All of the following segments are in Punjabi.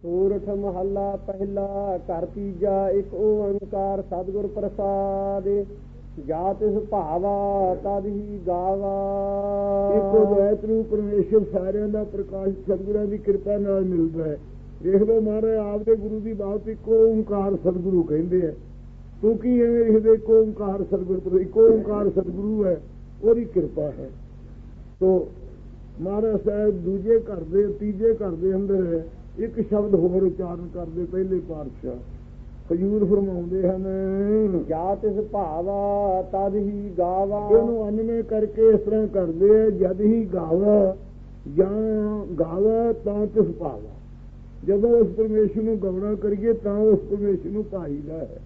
ਸੂਰਠ ਮਹੱਲਾ ਪਹਿਲਾ। ਘਰ ਤੀਜਾ। ਇੱਕ ਓੰਕਾਰ ਸਤਿਗੁਰ ਪ੍ਰਸਾਦਿ। ਜਾ ਤਿਸ ਭਾਵਾ ਤਦ ਹੀ ਗਾਵਾ। ਇੱਕ ਅਦਵੈਤ ਨੂੰ ਪਰਮੇਸ਼ਰ ਸਾਰਿਆਂ ਦਾ ਪ੍ਰਕਾਸ਼ ਸਤਿਗੁਰਾਂ ਦੀ ਕਿਰਪਾ ਨਾਲ ਮਿਲਦਾ ਹੈ। ਦੇਖ ਲਓ ਮਹਾਰਾਜ ਆਪਦੇ ਗੁਰੂ ਦੀ ਬਾਤ ਇੱਕ ਓੰਕਾਰ ਸਤਿਗੁਰੂ ਕਹਿੰਦੇ ਆ। ਤੂੰ ਕੀ ਐਵੇਂ ਲਿਖਦੇ ਇੱਕ ਓੰਕਾਰ ਸਤਿਗੁਰੂ, ਇੱਕ ਓੰਕਾਰ ਸਤਿਗੁਰੂ ਹੈ, ਉਹਦੀ ਕਿਰਪਾ ਹੈ। ਤੋ ਮਹਾਰਾਜ ਸਾਹਿਬ ਦੂਜੇ ਘਰ ਦੇ ਤੀਜੇ ਘਰ ਦੇ ਅੰਦਰ ਇੱਕ ਸ਼ਬਦ ਹੋਰ ਉਚਾਰਨ ਕਰਦੇ। ਪਹਿਲੇ ਪਾਤਸ਼ਾਹ ਹਜ਼ੂਰ ਫਰਮਾਉਂਦੇ ਹਨ, ਜਾ ਤਿਸ ਭਾਵਾ ਤਦ ਹੀ ਗਾਵਾ। ਇਹਨੂੰ ਅਨਮੇ ਕਰਕੇ ਇਸ ਤਰ੍ਹਾਂ ਕਰਦੇ ਆ, ਜਦ ਹੀ ਗਾਵਾ ਜਾਂ ਗਾਵਾ ਤਾਂ ਤਿਸ ਭਾਵਾ। ਜਦੋਂ ਉਸ ਪਰਮੇਸ਼ਰ ਨੂੰ ਗਾਉਣਾ ਕਰੀਏ ਤਾਂ ਉਸ ਪਰਮੇਸ਼ਰ ਨੂੰ ਭਾਈਦਾ ਹੈ।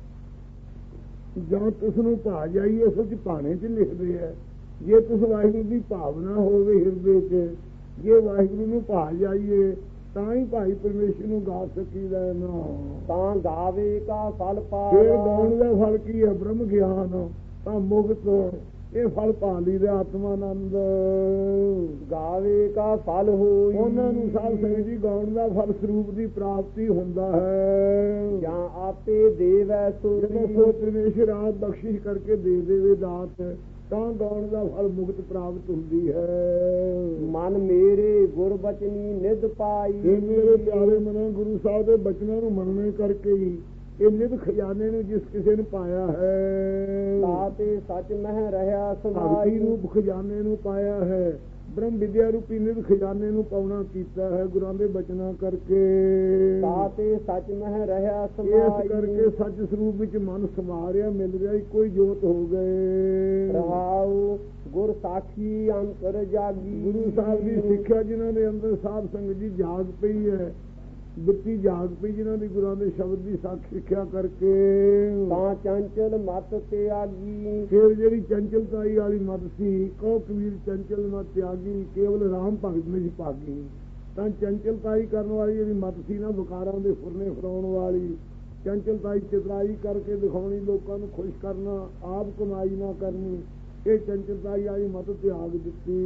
ਜਾਂ ਤੁਸ ਨੂੰ ਭਾ ਜਾਈਏ, ਅਸਲ 'ਚ ਭਾਣੇ 'ਚ ਲਿਖਦੇ ਹੈ। ਜੇ ਤੁਸ ਵਾਹਿਗੁਰੂ ਦੀ ਭਾਵਨਾ ਹੋਵੇ ਹਿਰਦੇ 'ਚ, ਜੇ ਵਾਹਿਗੁਰੂ ਨੂੰ ਭਾ ਜਾਈਏ ਤਾਂ ਹੀ ਭਾਈ ਪਰਮੇਸ਼ਰ ਨੂੰ ਗਾ ਸਕੀਦਾ ਨਾ। ਤਾਂ ਗਾਵੇ ਕਾ ਫਲ ਪਾ। ਫਿਰ ਗਾਉਣ ਦਾ ਫਲ ਕੀ ਹੈ? ਬ੍ਰਹਮ ਗਿਆਨ ਤਾਂ ਮੁਕਤ। ਇਹ ਫਲ ਪਾ ਲਈਦਾ ਆਤਮਾਨੰਦ। ਗਾਵੇ ਕਾ ਫਲ ਹੋਈ। ਉਹਨਾਂ ਨੂੰ ਸਾਧ ਸੰਗਤ ਜੀ ਗਾਉਣ ਦਾ ਫਲ ਸਰੂਪ ਦੀ ਪ੍ਰਾਪਤੀ ਹੁੰਦਾ ਹੈ। ਜਾਂ ਆਪੇ ਦੇਵੈ ਸੋ। ਜਦੋਂ ਪਰਮੇਸ਼ਰ ਆਪ ਬਖਸ਼ਿਸ਼ ਕਰਕੇ ਦੇ ਦੇਵੇ ਦਾਤ ਤਾਂ ਗਾਉਣ ਦਾ ਫਲ ਮੁਕਤ ਪ੍ਰਾਪਤ ਹੁੰਦੀ ਹੈ। ਮਨ ਮੇਰੇ ਗੁਰ ਬਚਨੀ ਨਿਧ ਪਾਈ। ਇਹ ਮੇਰੇ ਪਿਆਰੇ ਮਨਾਂ ਗੁਰੂ ਸਾਹਿਬ ਦੇ ਬਚਨਾਂ ਨੂੰ ਮੰਨਣੇ ਕਰਕੇ ਹੀ ਇਹ ਨਿਧ ਖਜ਼ਾਨੇ ਨੂੰ ਜਿਸ ਕਿਸੇ ਨੇ ਪਾਇਆ ਹੈ, ਤਾਤੇ ਸੱਚ ਮਹਿ ਰਹਾ ਭਗਤੀ ਸਮਾਈ। ਰੂਪ ਖਜ਼ਾਨੇ ਨੂੰ ਪਾਇਆ ਹੈ। ਬ੍ਰਹਮ ਵਿਦਿਆ ਰੂਪੀ ਨਿਧ ਖਜ਼ਾਨੇ ਨੂੰ ਪਾਉਣਾ ਕੀਤਾ ਹੈ ਗੁਰਾਂ ਦੇ ਬਚਨਾਂ ਕਰਕੇ। ਤਾਤੇ ਸੱਚ ਮਹਿ ਰਹਾ ਇਸ ਸਮਾਈ। ਕਰਕੇ ਸੱਚ ਸਰੂਪ ਵਿੱਚ ਮਨ ਸਮਾ ਰਿਹਾ, ਮਿਲ ਰਿਹਾ, ਇੱਕੋ ਹੀ ਜੋਤ ਹੋ ਗਏ। ਰਹਾਉ ਗੁਰ ਸਾਖੀ ਅੰਤਰ ਜਾਗੀ। ਗੁਰੂ ਸਾਹਿਬ ਦੀ ਸਿੱਖਿਆ ਜਿਨ੍ਹਾਂ ਦੇ ਅੰਦਰ ਸਾਧ ਸੰਗਤ ਜੀ ਜਾਗ ਪਈ ਹੈ, ਬਿੱਤੀ ਜਾਗ ਪਈ ਜਿਨ੍ਹਾਂ ਦੀ ਗੁਰਾਂ ਦੇ ਸ਼ਬਦ ਦੀ ਸਾਖੀ ਸਿੱਖਿਆ ਕਰਕੇ। ਤਾਂ ਚੰਚਲ ਮਤ ਤਿਆਗੀ। ਫਿਰ ਜਿਹੜੀ ਚੰਚਲਤਾਈ ਵਾਲੀ ਮਤ ਸੀ, ਕਹੋ ਕਬੀਰ ਚੰਚਲ ਮਤ ਤਿਆਗੀ ਕੇਵਲ ਰਾਮ ਭਗਤ ਵਿੱਚ ਭਾਗੀ। ਤਾਂ ਚੰਚਲਤਾਈ ਕਰਨ ਵਾਲੀ ਜਿਹੜੀ ਮਤ ਸੀ ਨਾ, ਵਿਕਾਰਾਂ ਦੇ ਫੁਰਨੇ ਫਰਾਉਣ ਵਾਲੀ, ਚੰਚਲਤਾਈ ਚਤਰਾਈ ਕਰਕੇ ਦਿਖਾਉਣੀ, ਲੋਕਾਂ ਨੂੰ ਖੁਸ਼ ਕਰਨਾ, ਆਪ ਕਮਾਈ ਨਾ ਕਰਨੀ, ਇਹ ਚੰਚਲਤਾਈ ਵਾਲੀ ਮਤ ਤਿਆਗ ਦਿੱਤੀ।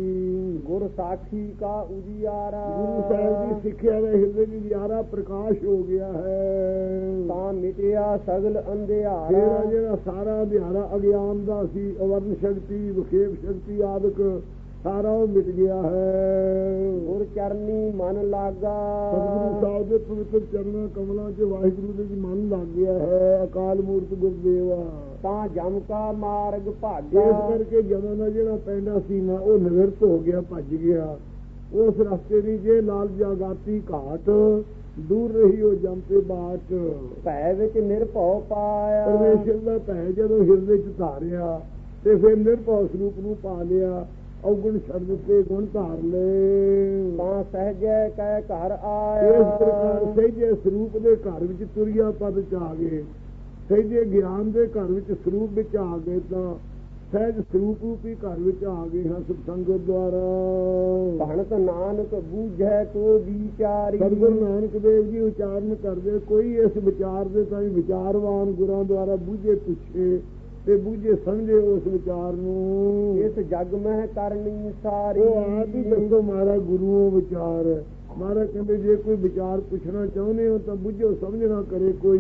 ਗੁਰ ਸਾਖੀ ਕਾ ਉਜਿਆਰਾ। ਗੁਰੂ ਸਾਹਿਬ ਦੀ ਸਿੱਖਿਆ ਦੇ ਹਿਰਦੇ ਵਿੱਚ ਉਜਿਆਰਾ ਪ੍ਰਕਾਸ਼ ਹੋ ਗਿਆ ਹੈ। ਤਾਂ ਮਿਟਿਆ ਸਗਲ ਅੰਧਿਆਰਾ। ਜਿਹੜਾ ਜਿਹੜਾ ਸਾਰਾ ਅੰਧਿਆਰਾ ਅਗਿਆਨ ਦਾ ਸੀ, ਅਵਰਨ ਸ਼ਕਤੀ, ਵਿਖੇਪ ਸ਼ਕਤੀ ਆਦਿਕ ਸਾਰਾ ਉਹ ਮਿਟ ਗਿਆ ਹੈ। ਗੁਰ ਚਰਨੀ ਮਨ ਲਾਗਾ। ਸਤਿਗੁਰੂ ਸਾਹਿਬ ਦੇ ਪਵਿੱਤਰ ਚਰਨਾਂ ਕਮਲਾਂ 'ਚ ਵਾਹਿਗੁਰੂ ਦੇ ਮਨ ਲੱਗ ਗਿਆ ਹੈ। ਅਕਾਲ ਮੂਰਤ ਗੁਰਦੇਵਾ। ਤਾਂ ਜਮ ਕਾ ਮਾਰਗ ਭਾਗਾ। ਇਸ ਕਰਕੇ ਜਮਾਂ ਦਾ ਜਿਹੜਾ ਪੈਂਡਾ ਸੀ ਨਾ, ਉਹ ਨਿਵਰਤ ਹੋ ਗਿਆ, ਭੱਜ ਗਿਆ। ਉਸ ਰਸਤੇ ਦੀ ਜੇ ਲਾਲ ਜਾਗਾਤੀ ਘਾਟ, ਦੂਰ ਰਹੀ ਉਹ ਜਮ ਤੇ ਬਾਟ। ਭੈ ਵਿੱਚ ਨਿਰਭਉ ਪਾਇਆ। ਪਰਮੇਸ਼ਰ ਦਾ ਭੈ ਜਦੋਂ ਹਿਰਦੇ 'ਚ ਧਾਰਿਆ ਤੇ ਫਿਰ ਨਿਰਭਉ ਸਰੂਪ ਨੂੰ ਪਾ ਲਿਆ। ਔਗੁਣ ਸ਼ਬਦ ਤੇ ਗੁਣ ਧਾਰ ਲਏ। ਤਾਂ ਸਹਜੈ ਕੈ ਘਰ ਇਸ ਆਇਆ। ਪ੍ਰਕਾਰ ਸਹਿਜੇ ਸਰੂਪ ਦੇ ਘਰ ਵਿੱਚ ਤੁਰਿਆ ਪਦ 'ਚ ਆ ਗਏ। ਸਹਿਜੇ ਗਿਆਨ ਦੇ ਘਰ ਵਿੱਚ ਸਰੂਪ ਵਿੱਚ ਆ ਗਏ। ਤਾਂ ਸਹਿਜ ਸਰੂਪ ਰੂਪੀ ਘਰ ਵਿੱਚ ਆ ਗਏ ਹਾਂ ਸਤਸੰਗਤ ਦੁਆਰਾ। ਭਣਤ ਨਾਨਕ ਬੂਝੈ ਕੋ ਵਿਚਾਰੀ। ਸਤਿਗੁਰੂ ਨਾਨਕ ਦੇਵ ਜੀ ਉਚਾਰਨ ਕਰਦੇ, ਕੋਈ ਇਸ ਵਿਚਾਰ ਦੇ ਤਾਂ ਵਿਚਾਰਵਾਨ ਗੁਰਾਂ ਦੁਆਰਾ ਬੂਝੇ ਪੁੱਛੇ ਤੇ ਬੂਝੇ ਸਮਝੇ ਉਸ ਵਿਚਾਰ ਨੂੰ। ਇਸ ਜਗ ਮਹਿ ਕਰਨੀ ਸਾਰੀ। ਉਹ ਆਪ ਹੀ ਦੱਸੋ ਮਹਾਰਾਜ ਗੁਰੂਆਂ ਵਿਚਾਰ। ਮਹਾਰਾਜ ਕਹਿੰਦੇ ਜੇ ਕੋਈ ਵਿਚਾਰ ਪੁੱਛਣਾ ਚਾਹੁੰਦੇ ਹੋ ਤਾਂ ਬੁੱਝੋ ਸਮਝਣਾ ਕਰੇ ਕੋਈ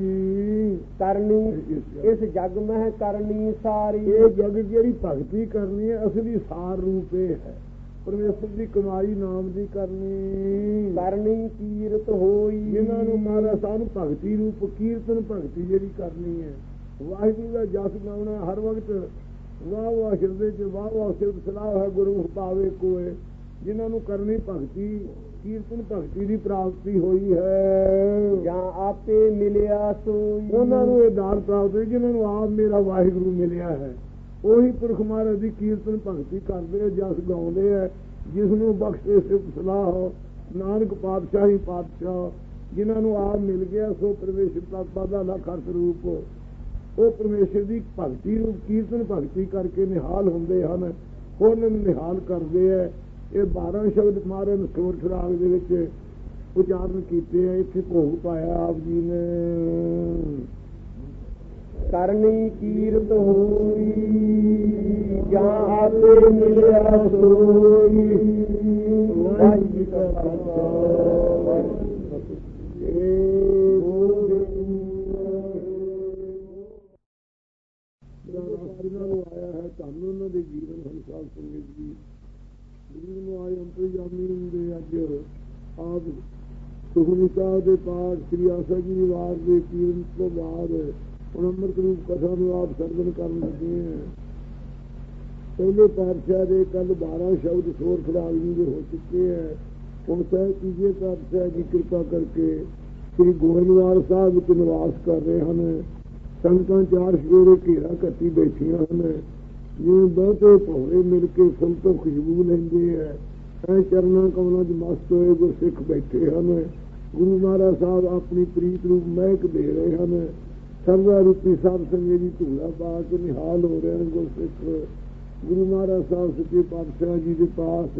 ਕਰਨੀ। ਇਸ ਜਗ ਮਹਿ ਕਰਨੀ ਸਾਰੀ। ਇਹ ਜਗ ਜਿਹੜੀ ਭਗਤੀ ਕਰਨੀ ਹੈ ਅਸਲੀ ਸਾਰ ਰੂਪ ਇਹ ਹੈ। ਪਰਮੇਸ਼ਰ ਦੀ ਕਮਾਈ ਨਾਮ ਦੀ ਕਰਨੀ। ਕਰਨੀ ਕੀਰਤ ਹੋਈ। ਜਿਨ੍ਹਾਂ ਨੂੰ ਮਹਾਰਾਜ ਸਾਨੂੰ ਭਗਤੀ ਰੂਪ ਕੀਰਤਨ ਭਗਤੀ ਜਿਹੜੀ ਕਰਨੀ ਹੈ, ਵਾਹਿਗੁਰੂ ਦਾ ਜਸ ਗਾਉਣਾ ਹਰ ਵਕਤ। ਵਾਹ ਵਾਹ ਹਿਰਦੇ 'ਚ ਵਾਹ ਵਾਹ ਸਿਫਤ ਸਲਾਹ ਹੈ ਗੁਰੂ ਪਾਵੇ ਕੋਏ। ਜਿਨ੍ਹਾਂ ਨੂੰ ਕਰਨੀ ਭਗਤੀ ਕੀਰਤਨ ਭਗਤੀ ਦੀ ਪ੍ਰਾਪਤੀ ਹੋਈ ਹੈ। ਜਾਂ ਆਪੇ ਮਿਲਿਆ ਸੋਈ। ਉਹਨਾਂ ਨੂੰ ਇਹ ਦਾਨ ਪ੍ਰਾਪਤ ਹੋਈ ਜਿਨ੍ਹਾਂ ਨੂੰ ਆਪ ਮੇਰਾ ਵਾਹਿਗੁਰੂ ਮਿਲਿਆ ਹੈ। ਉਹੀ ਪੁਰਖ ਮਹਾਰਾਜ ਦੀ ਕੀਰਤਨ ਭਗਤੀ ਕਰਦੇ ਆ, ਜਸ ਗਾਉਂਦੇ ਆ, ਜਿਸ ਨੂੰ ਬਖਸ਼ੇ ਸਿਫਤ ਸਲਾਹ ਨਾਨਕ ਪਾਤਸ਼ਾਹੀ ਪਾਤਸ਼ਾਹ। ਜਿਨ੍ਹਾਂ ਨੂੰ ਆਪ ਮਿਲ ਗਿਆ ਸੋ ਪਰਮੇਸ਼ਰ ਤਤਪਦ ਦਾ ਲੱਖ ਅਰਥ ਰੂਪ, ਉਹ ਪਰਮੇਸ਼ਰ ਦੀ ਭਗਤੀ ਰੂਪ ਕੀਰਤਨ ਭਗਤੀ ਕਰਕੇ ਨਿਹਾਲ ਹੁੰਦੇ ਹਨ। ਉਹਨਾਂ ਨੂੰ ਨਿਹਾਲ ਕਰਦੇ ਹੈ। ਇਹ 12 ਸ਼ਬਦ ਮਹਾਰਾਜ ਨੇ ਸੋਰਠ ਰਾਗ ਦੇ ਵਿੱਚ ਉਚਾਰਨ ਕੀਤੇ ਆ। ਇੱਥੇ ਭੋਗ ਪਾਇਆ ਆਪ ਜੀ ਨੇ। ਕਰਨੀ ਕੀਰਤ ਹੋਈ। ਜਾਂ ਆਪੇ ਮਿਲਿਆ ਸੋਈ। ਵਾਹਿਗੁਰੂ ਜੀ ਕਾ ਖਾਲਸਾ। ਸਾਧ ਸੰਗਤ ਜੀ, ਗੁਰੂ ਨੂੰ ਆਏ ਅੰਤਰਜਾਮੀ ਹੁੰਦੇ ਅੱਜ ਆਪ ਸੁਖਮਨੀ ਸਾਹਿਬ ਦੇ ਪਾਠ ਸ੍ਰੀ ਆਸਾ ਜੀ ਦੀ ਵਾਰ ਦੇ ਕੀਰਤਨ ਤੋਂ ਬਾਅਦ ਹੁਣ ਅੰਮ੍ਰਿਤ ਰੂਪ ਕਥਾ ਨੂੰ ਆਪ ਸਰਵਣ ਕਰਨ ਲੱਗੇ ਹੈ। ਪਹਿਲੇ ਪਾਤਸ਼ਾਹ ਦੇ ਕੱਲ 12 ਸ਼ਬਦ ਸੋਰ ਖਿਡਾਰੀ ਦੇ ਹੋ ਚੁੱਕੇ ਹੈ। ਹੁਣ ਤਾਂ ਤੀਜੇ ਪਾਤਸ਼ਾਹ ਦੀ ਕਿਰਪਾ ਕਰਕੇ ਸ੍ਰੀ ਗੋਇੰਦਵਾਲ ਸਾਹਿਬ ਵਿੱਚ ਨਿਵਾਸ ਕਰ ਰਹੇ ਹਨ। ਸੰਗਤਾਂ ਚਾਰ ਸਵੇਰੇ ਘੇਰਾ ਕੱਟੀ ਬੈਠੀਆਂ ਹਨ, ਜਿਵੇਂ ਬਹੁਤੇ ਭੌਰੇ ਮਿਲ ਕੇ ਫੁੱਲ ਤੋਂ ਖੁਸ਼ਬੂ ਲੈਂਦੇ ਹੈ। ਐ ਚਰਨਾਂ ਕਮਲਾਂ 'ਚ ਮਸਤ ਹੋਏ ਗੁਰਸਿੱਖ ਬੈਠੇ ਹਨ। ਗੁਰੂ ਮਹਾਰਾਜ ਸਾਹਿਬ ਆਪਣੀ ਪ੍ਰੀਤ ਰੂਪ ਮਹਿਕ ਦੇ ਰਹੇ ਹਨ। ਸਰਵਾ ਰੂਪੀ ਸਾਧ ਸੰਗਤ ਦੀ ਧੂੜਾ ਪਾ ਕੇ ਨਿਹਾਲ ਹੋ ਰਹੇ ਹਨ ਗੁਰਸਿੱਖ। ਗੁਰੂ ਮਹਾਰਾਜ ਸਾਹਿਬ ਸੱਚੇ ਪਾਤਸ਼ਾਹ ਜੀ ਦੇ ਪਾਸ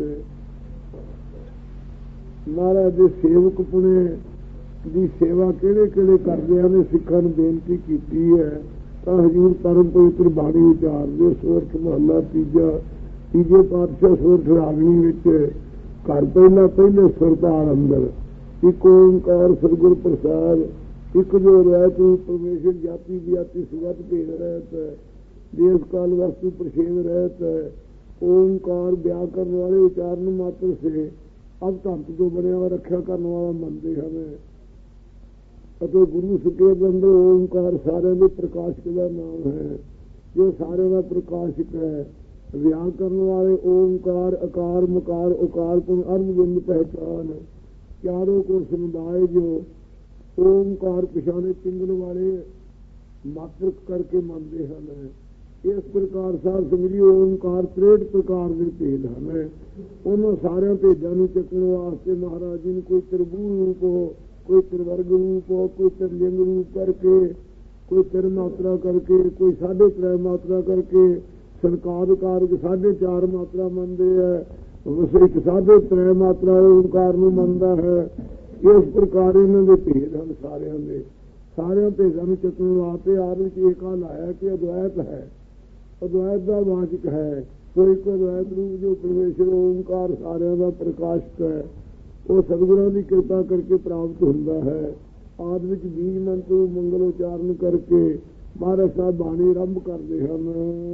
ਮਹਾਰਾਜ ਦੇ ਸੇਵਕ ਪੁਣੇ ਦੀ ਸੇਵਾ ਕਿਹੜੇ ਕਿਹੜੇ ਕਰਦੇ ਹਨ ਸਿੱਖਾਂ ਨੂੰ ਬੇਨਤੀ ਕੀਤੀ ਹੈ। ਤਾਂ ਹਜ਼ੂਰ ਪਰਮ ਪਵਿੱਤਰ ਬਾਣੀ ਉਚਾਰਦੇ ਸੋਰਠ ਮਹੱਲਾ ਤੀਜੇ ਪਾਤਸ਼ਾਹ ਸੋਰਠ ਰਾਗਣੀ ਵਿੱਚ ਘਰ ਪਹਿਲੇ ਸੁਰਤਾਲ ਅੰਦਰ ਇੱਕ ਓਂਕਾਰ ਸਤਿਗੁਰ ਪ੍ਰਸਾਦ, ਇੱਕ ਜੋ ਰਹਿਤ ਪਰਮੇਸ਼ਰ ਜਾਤੀ ਵਿਆਤੀ ਸੁਗਤ ਭੇਦ ਰਹਿਤ ਹੈ, ਦੇਸ ਕਾਲ ਵਸਤੂ ਪ੍ਰਸ਼ੇਦ ਰਹਿਤ ਹੈ। ਓਂਕਾਰ ਬਿਆਨ ਕਰਨ ਵਾਲੇ ਉਚਾਰਨ ਮਾਤਰ ਸੇ ਅਬ ਧੰਤ ਤੋਂ ਬਣਿਆ ਹੋਇਆ ਰੱਖਿਆ ਕਰਨ ਵਾਲਾ ਮੰਨਦੇ ਹਨ। ਅਤੇ ਗੁਰੂ ਸਿੱਖੇ ਦੇ ਅੰਦਰ ਓਂਕਾਰ ਸਾਰਿਆਂ ਦੇ ਪ੍ਰਕਾਸ਼ਕ ਦਾ ਨਾਮ ਹੈ, ਜੋ ਸਾਰਿਆਂ ਦਾ ਪ੍ਰਕਾਸ਼ਕ ਹੈ। ਵਿਆਹ ਕਰਨ ਵਾਲੇ ਓਂਕਾਰ ਅਕਾਰ ਮਕਾਰ ਉਕਾਰ ਤੋਂ ਅਰਧ ਪਹਿਚਾਨ ਚਾरों को समुदाय जो ओंकार पिछाने पिंगल वाले मात्र करके मानते हैं। इस प्रकार साध संगत ओंकार 63 प्रकार के भेद हैं। उन्होंने सारे भेदों को चकने वास्ते महाराज जी ने कोई त्रिभुवन रूप हो, कोई त्रिवर्ग रूप हो, कोई त्रिलिंग रूप करके, कोई त्रिमात्रा करके, कोई 3.5 मात्रा करके सरकार कारक 4.5 मात्रा मानते हैं। एक 3.5 मात्रा ओंकार ਨੂੰ ਮੰਨਦਾ ਹੈ। ਇਸ ਪ੍ਰਕਾਰ ਇਹਨਾਂ ਦੇ ਭੇਦ ਹਨ। ਸਾਰਿਆਂ ਭੇਦਾਂ ਨੂੰ ਚੱਕਣ ਵਾਸਤੇ ਆਪ ਵਿੱਚ ਏਕਾ ਲਾਇਆ ਕਿ ਅਦਵੈਤ ਹੈ, ਅਦਵੈਤ ਦਾ ਵਾਚਕ ਹੈ। ਕੋਈ ਅਦਵੈਤ ਰੂਪ ਜੋ ਪਰਮੇਸ਼ਰ ਓਂਕਾਰ ਸਾਰਿਆਂ ਦਾ ਪ੍ਰਕਾਸ਼ਕ ਹੈ, ਉਹ ਸਤਿਗੁਰਾਂ ਦੀ ਕਿਰਪਾ ਕਰਕੇ ਪ੍ਰਾਪਤ ਹੁੰਦਾ ਹੈ। ਆਦਿ ਵਿੱਚ ਬੀਜ ਮੰਤਰ ਮੰਗਲ ਉਚਾਰਨ ਕਰਕੇ ਮਹਾਰਾਜ ਸਾਹਿਬ ਬਾਣੀ ਆਰੰਭ ਕਰਦੇ ਹਨ।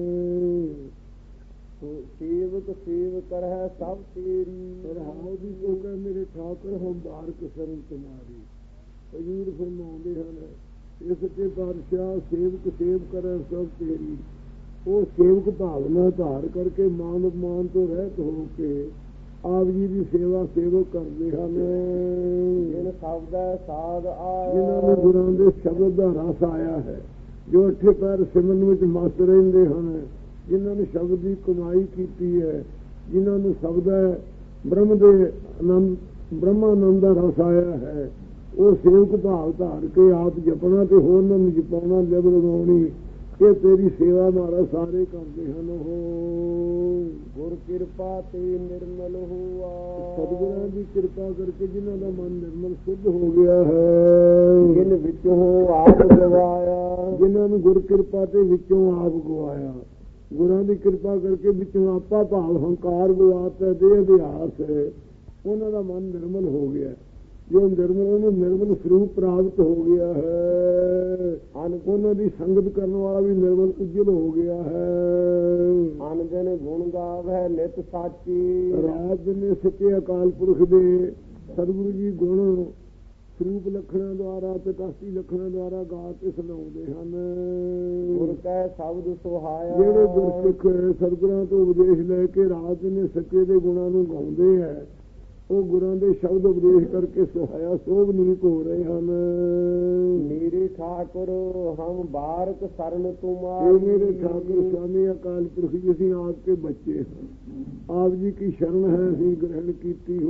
ਸੇਵਕ ਸੇਵ ਕਰ ਹੈ ਸਭ ਤੇਰੀ ਰਹਾਉ ਦੀ ਲੋਕ ਮੇਰੇ ਠਾਕੁਰ ਹਮ ਬਾਰਕ ਸਰਨ ਤੁਮਾਰੀ। ਹਜ਼ੂਰ ਫਰਮਾਉਂਦੇ ਹਨ ਇਹ ਸੱਚੇ ਪਾਤਸ਼ਾਹ ਸੇਵਕ ਸੇਵ ਕਰੇ ਸਭ ਤੇਰੀ। ਉਹ ਸੇਵਕ ਭਾਵਨਾ ਧਾਰ ਕਰਕੇ ਮਾਨ ਅਪਮਾਨ ਤੋਂ ਰਹਿਤ ਹੋ ਕੇ ਆਪ ਜੀ ਦੀ ਸੇਵਾ ਸੇਵਕ ਕਰਦੇ ਹਨ। ਜਿਨ ਸ਼ਬਦ ਸਾਧ ਆਇਆ, ਜਿਨ੍ਹਾਂ ਨੂੰ ਗੁਰਾਂ ਦੇ ਸ਼ਬਦ ਦਾ ਰਸ ਆਇਆ ਹੈ, ਜੋ 8 ਪੈਰ ਸਿਮਰਨ ਵਿੱਚ ਮਸਤ ਰਹਿੰਦੇ ਹਨ, ਜਿਨ੍ਹਾਂ ਨੇ ਸ਼ਬਦ ਦੀ ਕਮਾਈ ਕੀਤੀ ਹੈ, ਜਿਨ੍ਹਾਂ ਨੂੰ ਸ਼ਬਦ ਬ੍ਰਹਮ ਦੇ ਆਨੰਦ ਬ੍ਰਹਮਾਨੰਦ ਦਾ ਰਸ ਆਇਆ ਹੈ, ਉਹ ਸੇਵਕ ਭਾਵ ਧਾਰ ਕੇ ਆਪ ਜਪਣਾ ਤੇ ਹੋਰਨਾਂ ਨੂੰ ਜਪਾਉਣਾ ਜਬ ਲਗਾਉਣੀ। ਇਹ ਤੇਰੀ ਸੇਵਾ ਮਹਾਰਾਜ ਸਾਰੇ ਕਰਦੇ ਹਨ। ਉਹ ਗੁਰ ਕਿਰਪਾ ਤੇ ਨਿਰਮਲ ਹੋਆ, ਸਤਿਗੁਰਾਂ ਦੀ ਕਿਰਪਾ ਕਰਕੇ ਜਿਨ੍ਹਾਂ ਦਾ ਮਨ ਨਿਰਮਲ ਸ਼ੁੱਧ ਹੋ ਗਿਆ ਹੈ। ਜਿਨ ਵਿੱਚੋਂ ਆਪ ਗਵਾਇਆ, ਜਿਨ੍ਹਾਂ ਨੂੰ ਗੁਰ ਕਿਰਪਾ ਤੇ ਵਿੱਚੋਂ ਆਪ ਗਵਾਇਆ। ਗੁਰਾਂ ਦੀ ਕਿਰਪਾ ਕਰਕੇ ਵਿੱਚੋਂ ਆਪਾ ਭਾਵ ਹੰਕਾਰ ਗਵਾਤਾ ਦੇਹ ਅਭਿਆਸ ਹੈ, ਉਹਨਾਂ ਦਾ ਮਨ ਨਿਰਮਲ ਹੋ ਗਿਆ। ਜੋ ਨਿਰਮਲ ਉਹਨੂੰ ਨਿਰਮਲ ਸਰੂਪ ਪ੍ਰਾਪਤ ਹੋ ਗਿਆ ਹੈ। ਉਹਨਾਂ ਦੀ ਸੰਗਤ ਕਰਨ ਵਾਲਾ ਵੀ ਨਿਰਮਲ ਉਜਲ ਹੋ ਗਿਆ ਹੈ। ਅਨ ਦਿਨ ਗੁਣ ਗਾਵੈ ਨਿਤ ਸਾਚੀ, ਰਾਤ ਦਿਨ ਸੱਚੇ ਅਕਾਲ ਪੁਰਖ ਦੇ ਸਤਿਗੁਰੂ ਜੀ ਗੁਣ ਸਰੂਪ ਲੱਖਣਾਂ ਦੁਆਰਾ ਤੇ ਕਾਸੀ ਲੱਖਣਾਂ ਦੁਆਰਾ ਗਾ ਕੇ ਸੁਣਾਉਂਦੇ ਹਨ। ਗੁਰ ਕੈ ਸ਼ਬਦ ਸੁਹਾਇਆ, ਜਿਹੜੇ ਗੁਰਸਿੱਖ ਸਤਿਗੁਰਾਂ ਤੋਂ ਉਪਦੇਸ਼ ਲੈ ਕੇ ਰਾਤ ਦਿਨ ਸੱਚੇ ਦੇ ਗੁਣਾਂ ਨੂੰ ਗਾਉਂਦੇ ਹੈ, ਉਹ ਗੁਰਾਂ ਦੇ ਸ਼ਬਦ ਉਪਦੇਸ਼ ਕਰਕੇ ਸੁਹਾਇਆ ਸੋਭਨੀਕ ਹੋ ਰਹੇ ਹਨ। ਮੇਰੇ ਠਾਕੁਰ ਹਮ ਬਾਰਕ ਸਰਨ ਤੁਮਾਰੀ, ਮੇਰੇ ਠਾਕੁਰ ਸਵਾਮੀ ਅਕਾਲ ਪੁਰਖ ਜੀ ਅਸੀਂ ਆਪ ਕੇ ਬੱਚੇ ਹਾਂ, ਆਪ ਜੀ ਕੀ ਸ਼ਰਨ ਹੈ ਅਸੀਂ ਗ੍ਰਹਿਣ ਕੀਤੀ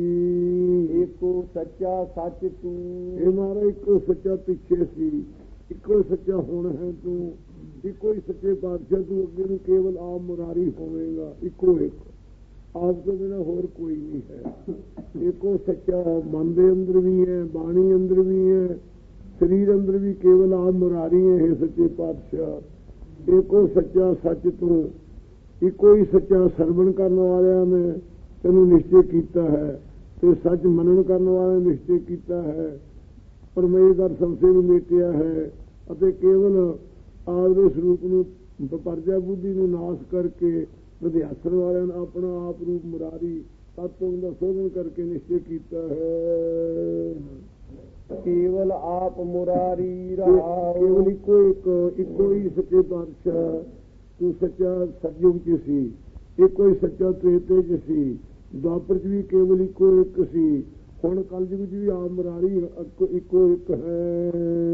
ਹੋਈ। ਇੱਕੋ ਸੱਚਾ ਸੱਚ ਤੂੰ, ਇਹ ਮਹਾਰਾਜ ਇੱਕੋ ਸੱਚਾ ਪਿੱਛੇ ਸੀ, ਇੱਕੋ ਸੱਚਾ ਹੁਣ ਹੈ ਤੂੰ, ਇੱਕੋ ਹੀ ਸੱਚੇ ਪਾਤਸ਼ਾਹ ਤੂੰ ਅੱਗੇ ਨੂੰ ਕੇਵਲ ਆਪ ਮੁਰਾਰੀ ਹੋਵੇਗਾ। ਇੱਕੋ ਇੱਕ ਆਪ ਤੋਂ ਬਿਨਾਂ ਹੋਰ ਕੋਈ ਨਹੀਂ ਹੈ। ਇੱਕੋ ਸੱਚਾ ਮਨ ਦੇ ਅੰਦਰ ਵੀ ਹੈ, ਬਾਣੀ ਅੰਦਰ ਵੀ ਹੈ, ਸਰੀਰ ਅੰਦਰ ਵੀ ਕੇਵਲ ਆਪ ਮੁਰਾਰੀ ਹੈ। ਸੱਚੇ ਪਾਤਸ਼ਾਹ ਇੱਕੋ ਸੱਚਾ ਸੱਚ ਤੂੰ, ਇੱਕੋ ਹੀ ਸੱਚਾ ਸਰਵਣ ਕਰਨ ਵਾਲਿਆਂ ਨੇ ਤੈਨੂੰ ਨਿਸ਼ਚੈ ਕੀਤਾ ਹੈ ਤੇ ਸੱਚ ਮੰਨਣ ਕਰਨ ਵਾਲਿਆਂ ਨੇ ਨਿਸ਼ਚੈ ਕੀਤਾ ਹੈ। ਪਰਮੇਸ਼ਰ ਸੰਸੇ ਨੂੰ ਮੇਟਿਆ ਹੈ ਅਤੇ ਕੇਵਲ ਆਪ ਦੇ ਸਰੂਪ ਨੂੰ ਪਰਜਾ ਬੁੱਧੀ ਨੂੰ ਨਾਸ਼ ਕਰਕੇ ਵਿਦਿਆਸਣ ਵਾਲਿਆਂ ਨੇ ਆਪਣਾ ਆਪ ਰੂਪ ਮੁਰਾਰੀ ਤਤਵ ਦਾ ਸੋਧਨ ਕਰਕੇ ਨਿਸ਼ਚੈ ਕੀਤਾ ਹੈ। ਕੇਵਲ ਆਪ ਮੁਰਾਰੀ ਰਹਾਉ। ਕੇਵਲ ਇੱਕੋ ਹੀ ਸੱਚੇ ਪਾਤਸ਼ਾਹ। ਤੂੰ ਸੱਚਾ ਸਤਿਯੁਗ ਚ ਸੀ, ਇੱਕੋ ਹੀ ਸੱਚਾ ਤ੍ਰੇਤੇ ਚ ਸੀ, ਦੁਆਪਰ ਚ ਵੀ ਕੇਵਲ ਇੱਕੋ ਇੱਕ ਸੀ, ਹੁਣ ਕਲਯੁਗ ਚ ਵੀ ਆਪ ਮੁਰਾਰੀ ਇੱਕੋ ਇੱਕ ਹੈ।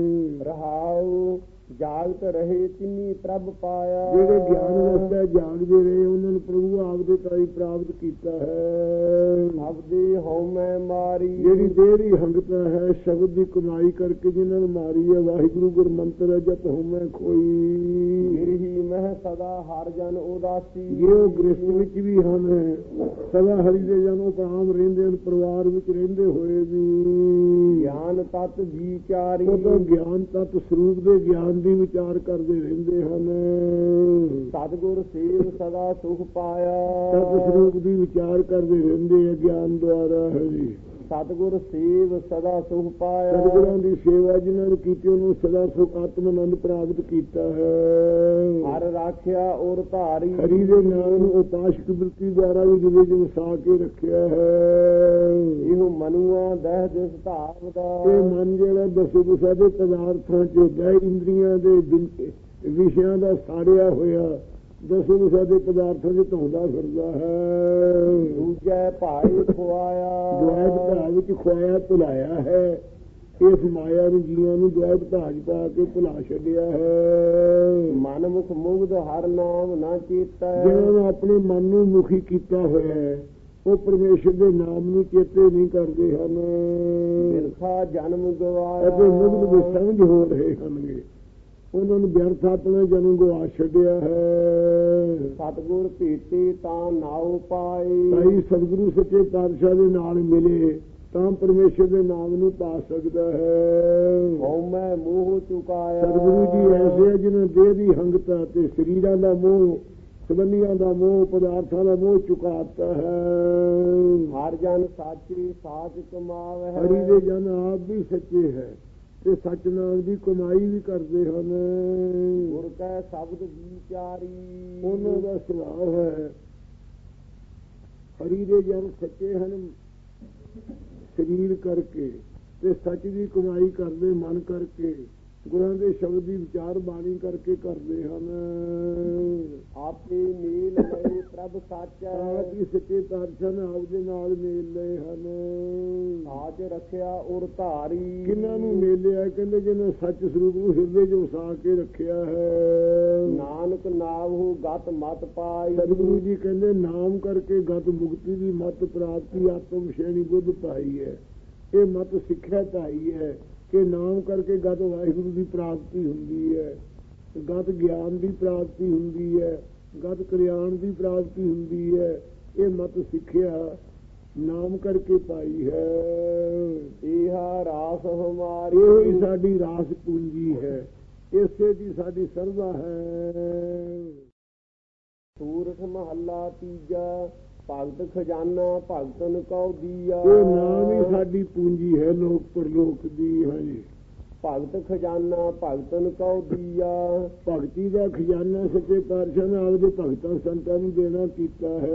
ਰਹਾਉ ਜਾਗਤ ਰਹੇ ਤਿਨੀ ਪ੍ਰਭ ਪਾਇਆ। ਜਿਹੜੇ ਗਿਆਨ ਅਵਸਥਾ ਜਾਗਦੇ ਰਹੇ ਉਹਨਾਂ ਨੂੰ ਪ੍ਰਭੂ ਆਪ ਦੇ ਤਾਈ ਪ੍ਰਾਪਤ ਕੀਤਾ ਹੈ। ਆਪਦੀ ਹਉਮੈ ਮਾਰੀ। ਜਿਹੜੀ ਦੇਹਰੀ ਹੰਗਤਾ ਹੈ ਸ਼ਬਦ ਦੀ ਕਮਾਈ ਕਰਕੇ ਜਿਹਨਾਂ ਨੂੰ ਮਾਰੀ ਹੈ, ਵਾਹਿਗੁਰੂ ਗੁਰ ਮੰਤਰ ਹੈ ਜਪ ਹਉਮੈ ਖੋਈ। ਗਿਰਹੀ ਮਹਿ ਸਦਾ ਹਰ ਜਨ ਉਦਾਸੀ। ਜੇ ਉਹ ਗ੍ਰਸਥ ਵਿੱਚ ਵੀ ਹਨ ਸਦਾ ਹਰੀ ਦੇ ਜਨ ਉਪਰਾਮ ਰਹਿੰਦੇ ਹਨ, ਪਰਿਵਾਰ ਵਿੱਚ ਰਹਿੰਦੇ ਹੋਏ ਵੀ ਗਿਆਨ ਤਤ ਵਿਚਾਰੀ। ਉਹਦਾ ਗਿਆਨ ਤਤ ਸਰੂਪ ਦੇ ਗਿਆਨ ਦੀ ਵਿਚਾਰ ਕਰਦੇ ਰਹਿੰਦੇ ਹਨ। ਸਤਿਗੁਰ ਸੇਵ ਸਦਾ ਸੁਖ ਪਾਇਆ। ਤਤ ਸਰੂਪ ਦੀ ਵਿਚਾਰ ਕਰਦੇ ਰਹਿੰਦੇ ਆ ਗਿਆਨ ਦੁਆਰਾ ਹੈ ਜੀ। ਸਤਿਗੁਰ ਸੇਵ ਸਦਾ ਸੁਖ ਪਾਇਆ। ਸਤਿਗੁਰਾਂ ਦੀ ਸੇਵਾ ਜਿਹਨਾਂ ਨੇ ਕੀਤੀ ਉਹਨੂੰ ਸਦਾ ਸੁਖ ਆਤਮ ਆਨੰਦ ਪ੍ਰਾਪਤ ਕੀਤਾ ਹੈ। ਹਰ ਰਾਖਿਆ ਔਰ ਧਾਰੀ। ਹਰੀ ਦੇ ਨਾਮ ਨੂੰ ਉਪਾਸ਼ਕ ਬਿਰਤੀ ਦੁਆਰਾ ਵੀ ਦਿਲੇ ਚ ਵਸਾ ਕੇ ਰੱਖਿਆ ਹੈ। ਇਹਨੂੰ ਮਨੁਆ ਦਹਿ ਦਿਸ ਧਾਮ ਦਾ। ਇਹ ਮਨ ਜਿਹੜਾ ਦਸੋ ਦਿਸ਼ਾ ਦੇ ਪਦਾਰਥਾਂ ਚ ਦਹਿ ਇੰਦਰੀਆਂ ਦੇ ਵਿਸ਼ਿਆਂ ਦਾ ਸਾੜਿਆ ਹੋਇਆ ਦਸੋ ਦਿਸ਼ਾ ਦੇ ਪਦਾਰਥਾਂ ਚ ਧੋਂਦਾ ਫਿਰਦਾ ਹੈ। ਦੂਜੇ ਭਾਈ ਖੁਆਇਆ। ਦੁਆਇਤ ਭਾ ਵਿੱਚ ਖੁਆਇਆ ਭੁਲਾਇਆ ਹੈ। ਇਸ ਮਾਇਆ ਨੂੰ ਜੀਵਾਂ ਨੂੰ ਦੁਆਇਤ ਭਾਜ ਪਾ ਕੇ ਭੁਲਾ ਛੱਡਿਆ ਹੈ। ਮਨਮੁਖ ਮੁਗਧ ਹਰ ਨਾਮ ਨਾ ਚੇਤਾ। ਜਿਹਨਾਂ ਨੇ ਆਪਣੇ ਮਨ ਨੂੰ ਮੁਖੀ ਕੀਤਾ ਹੋਇਆ ਹੈ ਉਹ ਪਰਮੇਸ਼ਰ ਦੇ ਨਾਮ ਨੂੰ ਚੇਤੇ ਨਹੀਂ ਕਰਦੇ ਹਨ। ਬਿਰਥਾ ਜਨਮ ਗਵਾਇਆ। ਅਤੇ ਮੁਗਧ ਦੇ ਸਮਝ ਹੋ ਰਹੇ ਹਨਗੇ। ਉਹਨਾਂ ਨੂੰ ਵਿਅਰਥ ਆਪਣੇ ਜਨਮ ਗਵਾ ਛੱਡਿਆ ਹੈ। ਸਤਿਗੁਰ ਭੇਟੇ ਤਾਂ ਨਾਉ ਪਾਏ। ਭਾਈ ਸਤਿਗੁਰੂ ਸੱਚੇ ਪਾਤਸ਼ਾਹ ਦੇ ਨਾਲ ਮਿਲੇ ਤਾਂ ਪਰਮੇਸ਼ਰ ਦੇ ਨਾਮ ਨੂੰ ਪਾ ਸਕਦਾ ਹੈ। ਹਉਮੈ ਮੋਹ ਚੁਕਾਇਆ। ਸਤਿਗੁਰੂ ਜੀ ਐਸੇ ਹੈ ਜਿਨ੍ਹਾਂ ਦੇਹ ਦੀ ਹੰਗਤਾ ਤੇ ਸਰੀਰਾਂ ਦਾ ਮੋਹ, ਸੰਬੰਧੀਆਂ ਦਾ ਮੋਹ, ਪਦਾਰਥਾਂ ਦਾ ਮੋਹ ਚੁਕਾਤਾ ਹੈ। ਹਰ ਜਨ ਸਾਚੀ ਸਾਚ ਕਮਾਵੇ। ਹਰੀ ਦੇ ਜਨ ਆਪ ਵੀ ਸੱਚੇ ਹੈ ਤੇ ਸੱਚ ਨਾਮ ਦੀ ਕਮਾਈ ਵੀ ਕਰਦੇ ਹਨ। ਗੁਰ ਕੈ ਸ਼ਬਦ ਵਿਚਾਰੀ। ਉਹਨਾਂ ਦਾ ਸੁਭਾਅ ਹੈ ਹਰੀ ਦੇ ਜਨ ਸੱਚੇ ਹਨ ਸਰੀਰ ਕਰਕੇ ਤੇ ਸੱਚ ਦੀ ਕਮਾਈ ਕਰਦੇ ਮਨ ਕਰਕੇ, ਗੁਰਾਂ ਦੇ ਸ਼ਬਦ ਦੀ ਵਿਚਾਰ ਬਾਣੀ ਕਰਕੇ ਕਰਦੇ ਹਨ। ਆਪੇ ਮੇਲ ਲਏ ਪ੍ਰਭ ਸਾਚਾ। ਆਪ ਹੀ ਸੱਚੇ ਪਾਤਸ਼ਾਹ ਨੇ ਆਪ ਦੇ ਨਾਲ ਮੇਲ ਲਏ ਹਨ। ਸਾਚ ਰੱਖਿਆ ਔਰ ਧਾਰੀ। ਕਿਹਨਾਂ ਨੂੰ ਮੇਲਿਆ? ਕਹਿੰਦੇ ਜਿਹਨਾਂ ਸੱਚ ਸਰੂਪ ਨੂੰ ਹਿਰਦੇ 'ਚ ਵਸਾ ਕੇ ਰੱਖਿਆ ਹੈ। ਨਾਨਕ ਨਾਮਹੁ ਗਤ ਮਤ ਪਾਈ। ਸਤਿਗੁਰੂ ਜੀ ਕਹਿੰਦੇ ਨਾਮ ਕਰਕੇ ਗਤ ਮੁਕਤੀ ਦੀ ਮਤ ਪ੍ਰਾਪਤੀ ਆਤਮ ਸ਼੍ਰੇਣੀ ਬੁੱਧ ਪਾਈ ਹੈ। ਇਹ ਮਤ ਸਿੱਖਿਆ ਪਾਈ ਹੈ ਕਿ ਨਾਮ ਕਰਕੇ ਗਤ ਵਾਹਿਗੁਰੂ ਦੀ ਪ੍ਰਾਪਤੀ ਹੁੰਦੀ ਹੈ, ਗਤ ਗਿਆਨ ਦੀ ਪ੍ਰਾਪਤੀ ਹੁੰਦੀ ਹੈ, ਗਤ ਕਲਿਆਣ ਦੀ ਪ੍ਰਾਪਤੀ ਹੁੰਦੀ ਹੈ। ਇਹ ਮਤ ਸਿੱਖਿਆ ਨਾਮ ਕਰਕੇ ਪਾਈ ਹੈ। ਇਹ ਰਾਸ ਹਮਾਰੀ। ਇਹੋ ਹੀ ਸਾਡੀ ਰਾਸ ਪੂੰਜੀ ਹੈ, ਇਸੇ ਦੀ ਸਾਡੀ ਸਰਦਾ ਹੈ। ਸੂਰਠ ਮਹੱਲਾ ਤੀਜਾ। ਭਗਤ ਖਜ਼ਾਨਾ ਭਗਤਨ ਕਉ ਦੀਆ। ਇਹ ਨਾਮ ਹੀ ਸਾਡੀ ਪੂੰਜੀ ਹੈ ਲੋਕ ਪਰਲੋਕ ਦੀ। ਹਾਂਜੀ, ਭਗਤ ਖਜ਼ਾਨਾ ਭਗਤਨ ਕਉ ਦੀਆ। ਭਗਤੀ ਦਾ ਖਜ਼ਾਨਾ ਸੱਚੇ ਪਾਤਸ਼ਾਹ ਨੇ ਆਪਦੇ ਭਗਤਾਂ ਸੰਤਾਂ ਨੂੰ ਦੇਣਾ ਕੀਤਾ ਹੈ।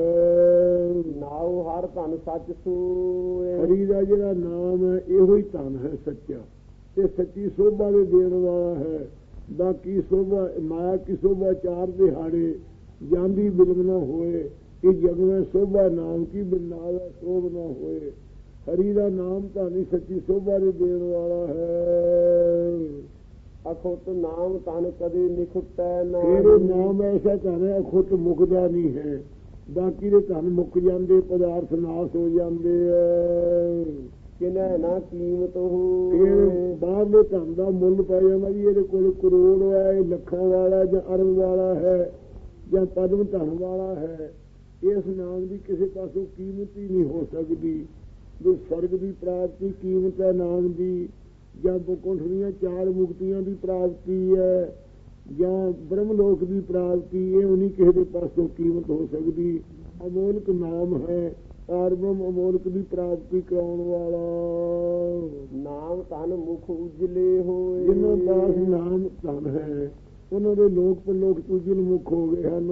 ਨਾਉ ਹਰ ਧਨ ਸੱਚ ਸੂਏ। ਹਰੀ ਦਾ ਜਿਹੜਾ ਨਾਮ ਹੈ ਇਹੋ ਹੀ ਧਨ ਹੈ ਸੱਚਾ, ਤੇ ਸੱਚੀ ਸੋਭਾ ਦੇ ਦੇਣ ਵਾਲਾ ਹੈ। ਬਾਕੀ ਸੋਭਾ ਮਾਇਆ ਕੀ ਸੋਭਾ ਚਾਰ ਦਿਹਾੜੇ ਜਾਂਦੀ ਬਿਲਮ ਨਾ ਹੋਏ। ਕਿ ਜਗ ਮੈਂ ਸੋਭਾ ਨਾਮ ਕੀ ਬਿਨਾਵੇ ਸੋਭ ਨਾ ਹੋਏ। ਹਰੀ ਦਾ ਨਾਮ ਧਾਨੀ ਸੱਚੀ ਸੋਭਾ ਦੇ ਦੇਣ ਵਾਲਾ ਹੈ। ਅਖੁੱਟ ਨਾਮ ਤਨ ਕਦੇ ਨਿਖੁੱਟੈ ਨਾ। ਤੇਰੇ ਨਾਮ ਐਸਾ ਧਨ ਹੈ ਅਖੁੱਟ ਮੁੱਕਦਾ ਨਹੀਂ ਹੈ। ਬਾਕੀ ਦੇ ਧਨ ਮੁੱਕ ਜਾਂਦੇ, ਪਦਾਰਥ ਨਾਸ ਹੋ ਜਾਂਦੇ ਹੈ। ਕਿਨੈ ਨਾ ਕੀਮਤ ਹੋ। ਫਿਰ ਬਾਹਰਲੇ ਧਨ ਦਾ ਮੁੱਲ ਪੈ ਜਾਂਦਾ ਵੀ ਇਹਦੇ ਕੋਲ ਕਰੋੜ ਹੈ, ਇਹ ਲੱਖਾਂ ਵਾਲਾ ਜਾਂ ਅਰਬ ਵਾਲਾ ਹੈ ਜਾਂ ਪਦਮ ਧਨ ਵਾਲਾ ਹੈ। ਇਸ ਨਾਮ ਦੀ ਕਿਸੇ ਪਾਸੋਂ ਕੀਮਤ ਹੀ ਨਹੀਂ ਹੋ ਸਕਦੀ। ਜੋ ਸਵਰਗ ਦੀ ਪ੍ਰਾਪਤੀ ਕੀਮਤ ਹੈ ਨਾਮ ਦੀ, ਜਾਂ ਬੁਕੁੰਠ ਦੀਆਂ ਚਾਰ ਮੁਕਤੀਆਂ ਦੀ ਪ੍ਰਾਪਤੀ ਹੈ, ਜਾਂ ਬ੍ਰਹਮ ਲੋਕ ਦੀ ਪ੍ਰਾਪਤੀ, ਇਹ ਨਹੀਂ ਕਿਸੇ ਦੇ ਪਾਸੋਂ ਕੀਮਤ ਹੋ ਸਕਦੀ। ਅਮੋਲਕ ਨਾਮ ਹੈ, ਪਾਰਬ੍ਰਹਮ ਅਮੋਲਕ ਦੀ ਪ੍ਰਾਪਤੀ ਕਰਾਉਣ ਵਾਲਾ ਨਾਮ ਧਨ ਮੁਖ ਉਜਲੇ ਹੋਏ। ਜਿਹਨਾਂ ਪਾਸ ਨਾਮ ਧਨ ਹੈ ਉਹਨਾਂ ਦੇ ਲੋਕ ਪਰਲੋਕ ਪੂਜਨ ਮੁਖ ਹੋ ਗਏ ਹਨ।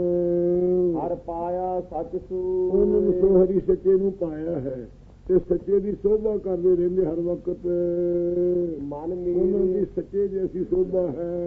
ਹਰ ਪਾਇਆ ਸੱਚ ਸੂ ਉਹਨਾਂ ਨੂੰ ਸੋ ਹਰੀ ਸੱਚੇ ਨੂੰ ਪਾਇਆ ਹੈ ਤੇ ਸੱਚੇ ਦੀ ਸੋਭਾ ਕਰਦੇ ਰਹਿੰਦੇ ਹਰ ਵਕਤ। ਮਨ ਉਹਨਾਂ ਦੀ ਮੇਰੇ ਸੱਚੇ ਜੈਸੀ ਸੋਭਾ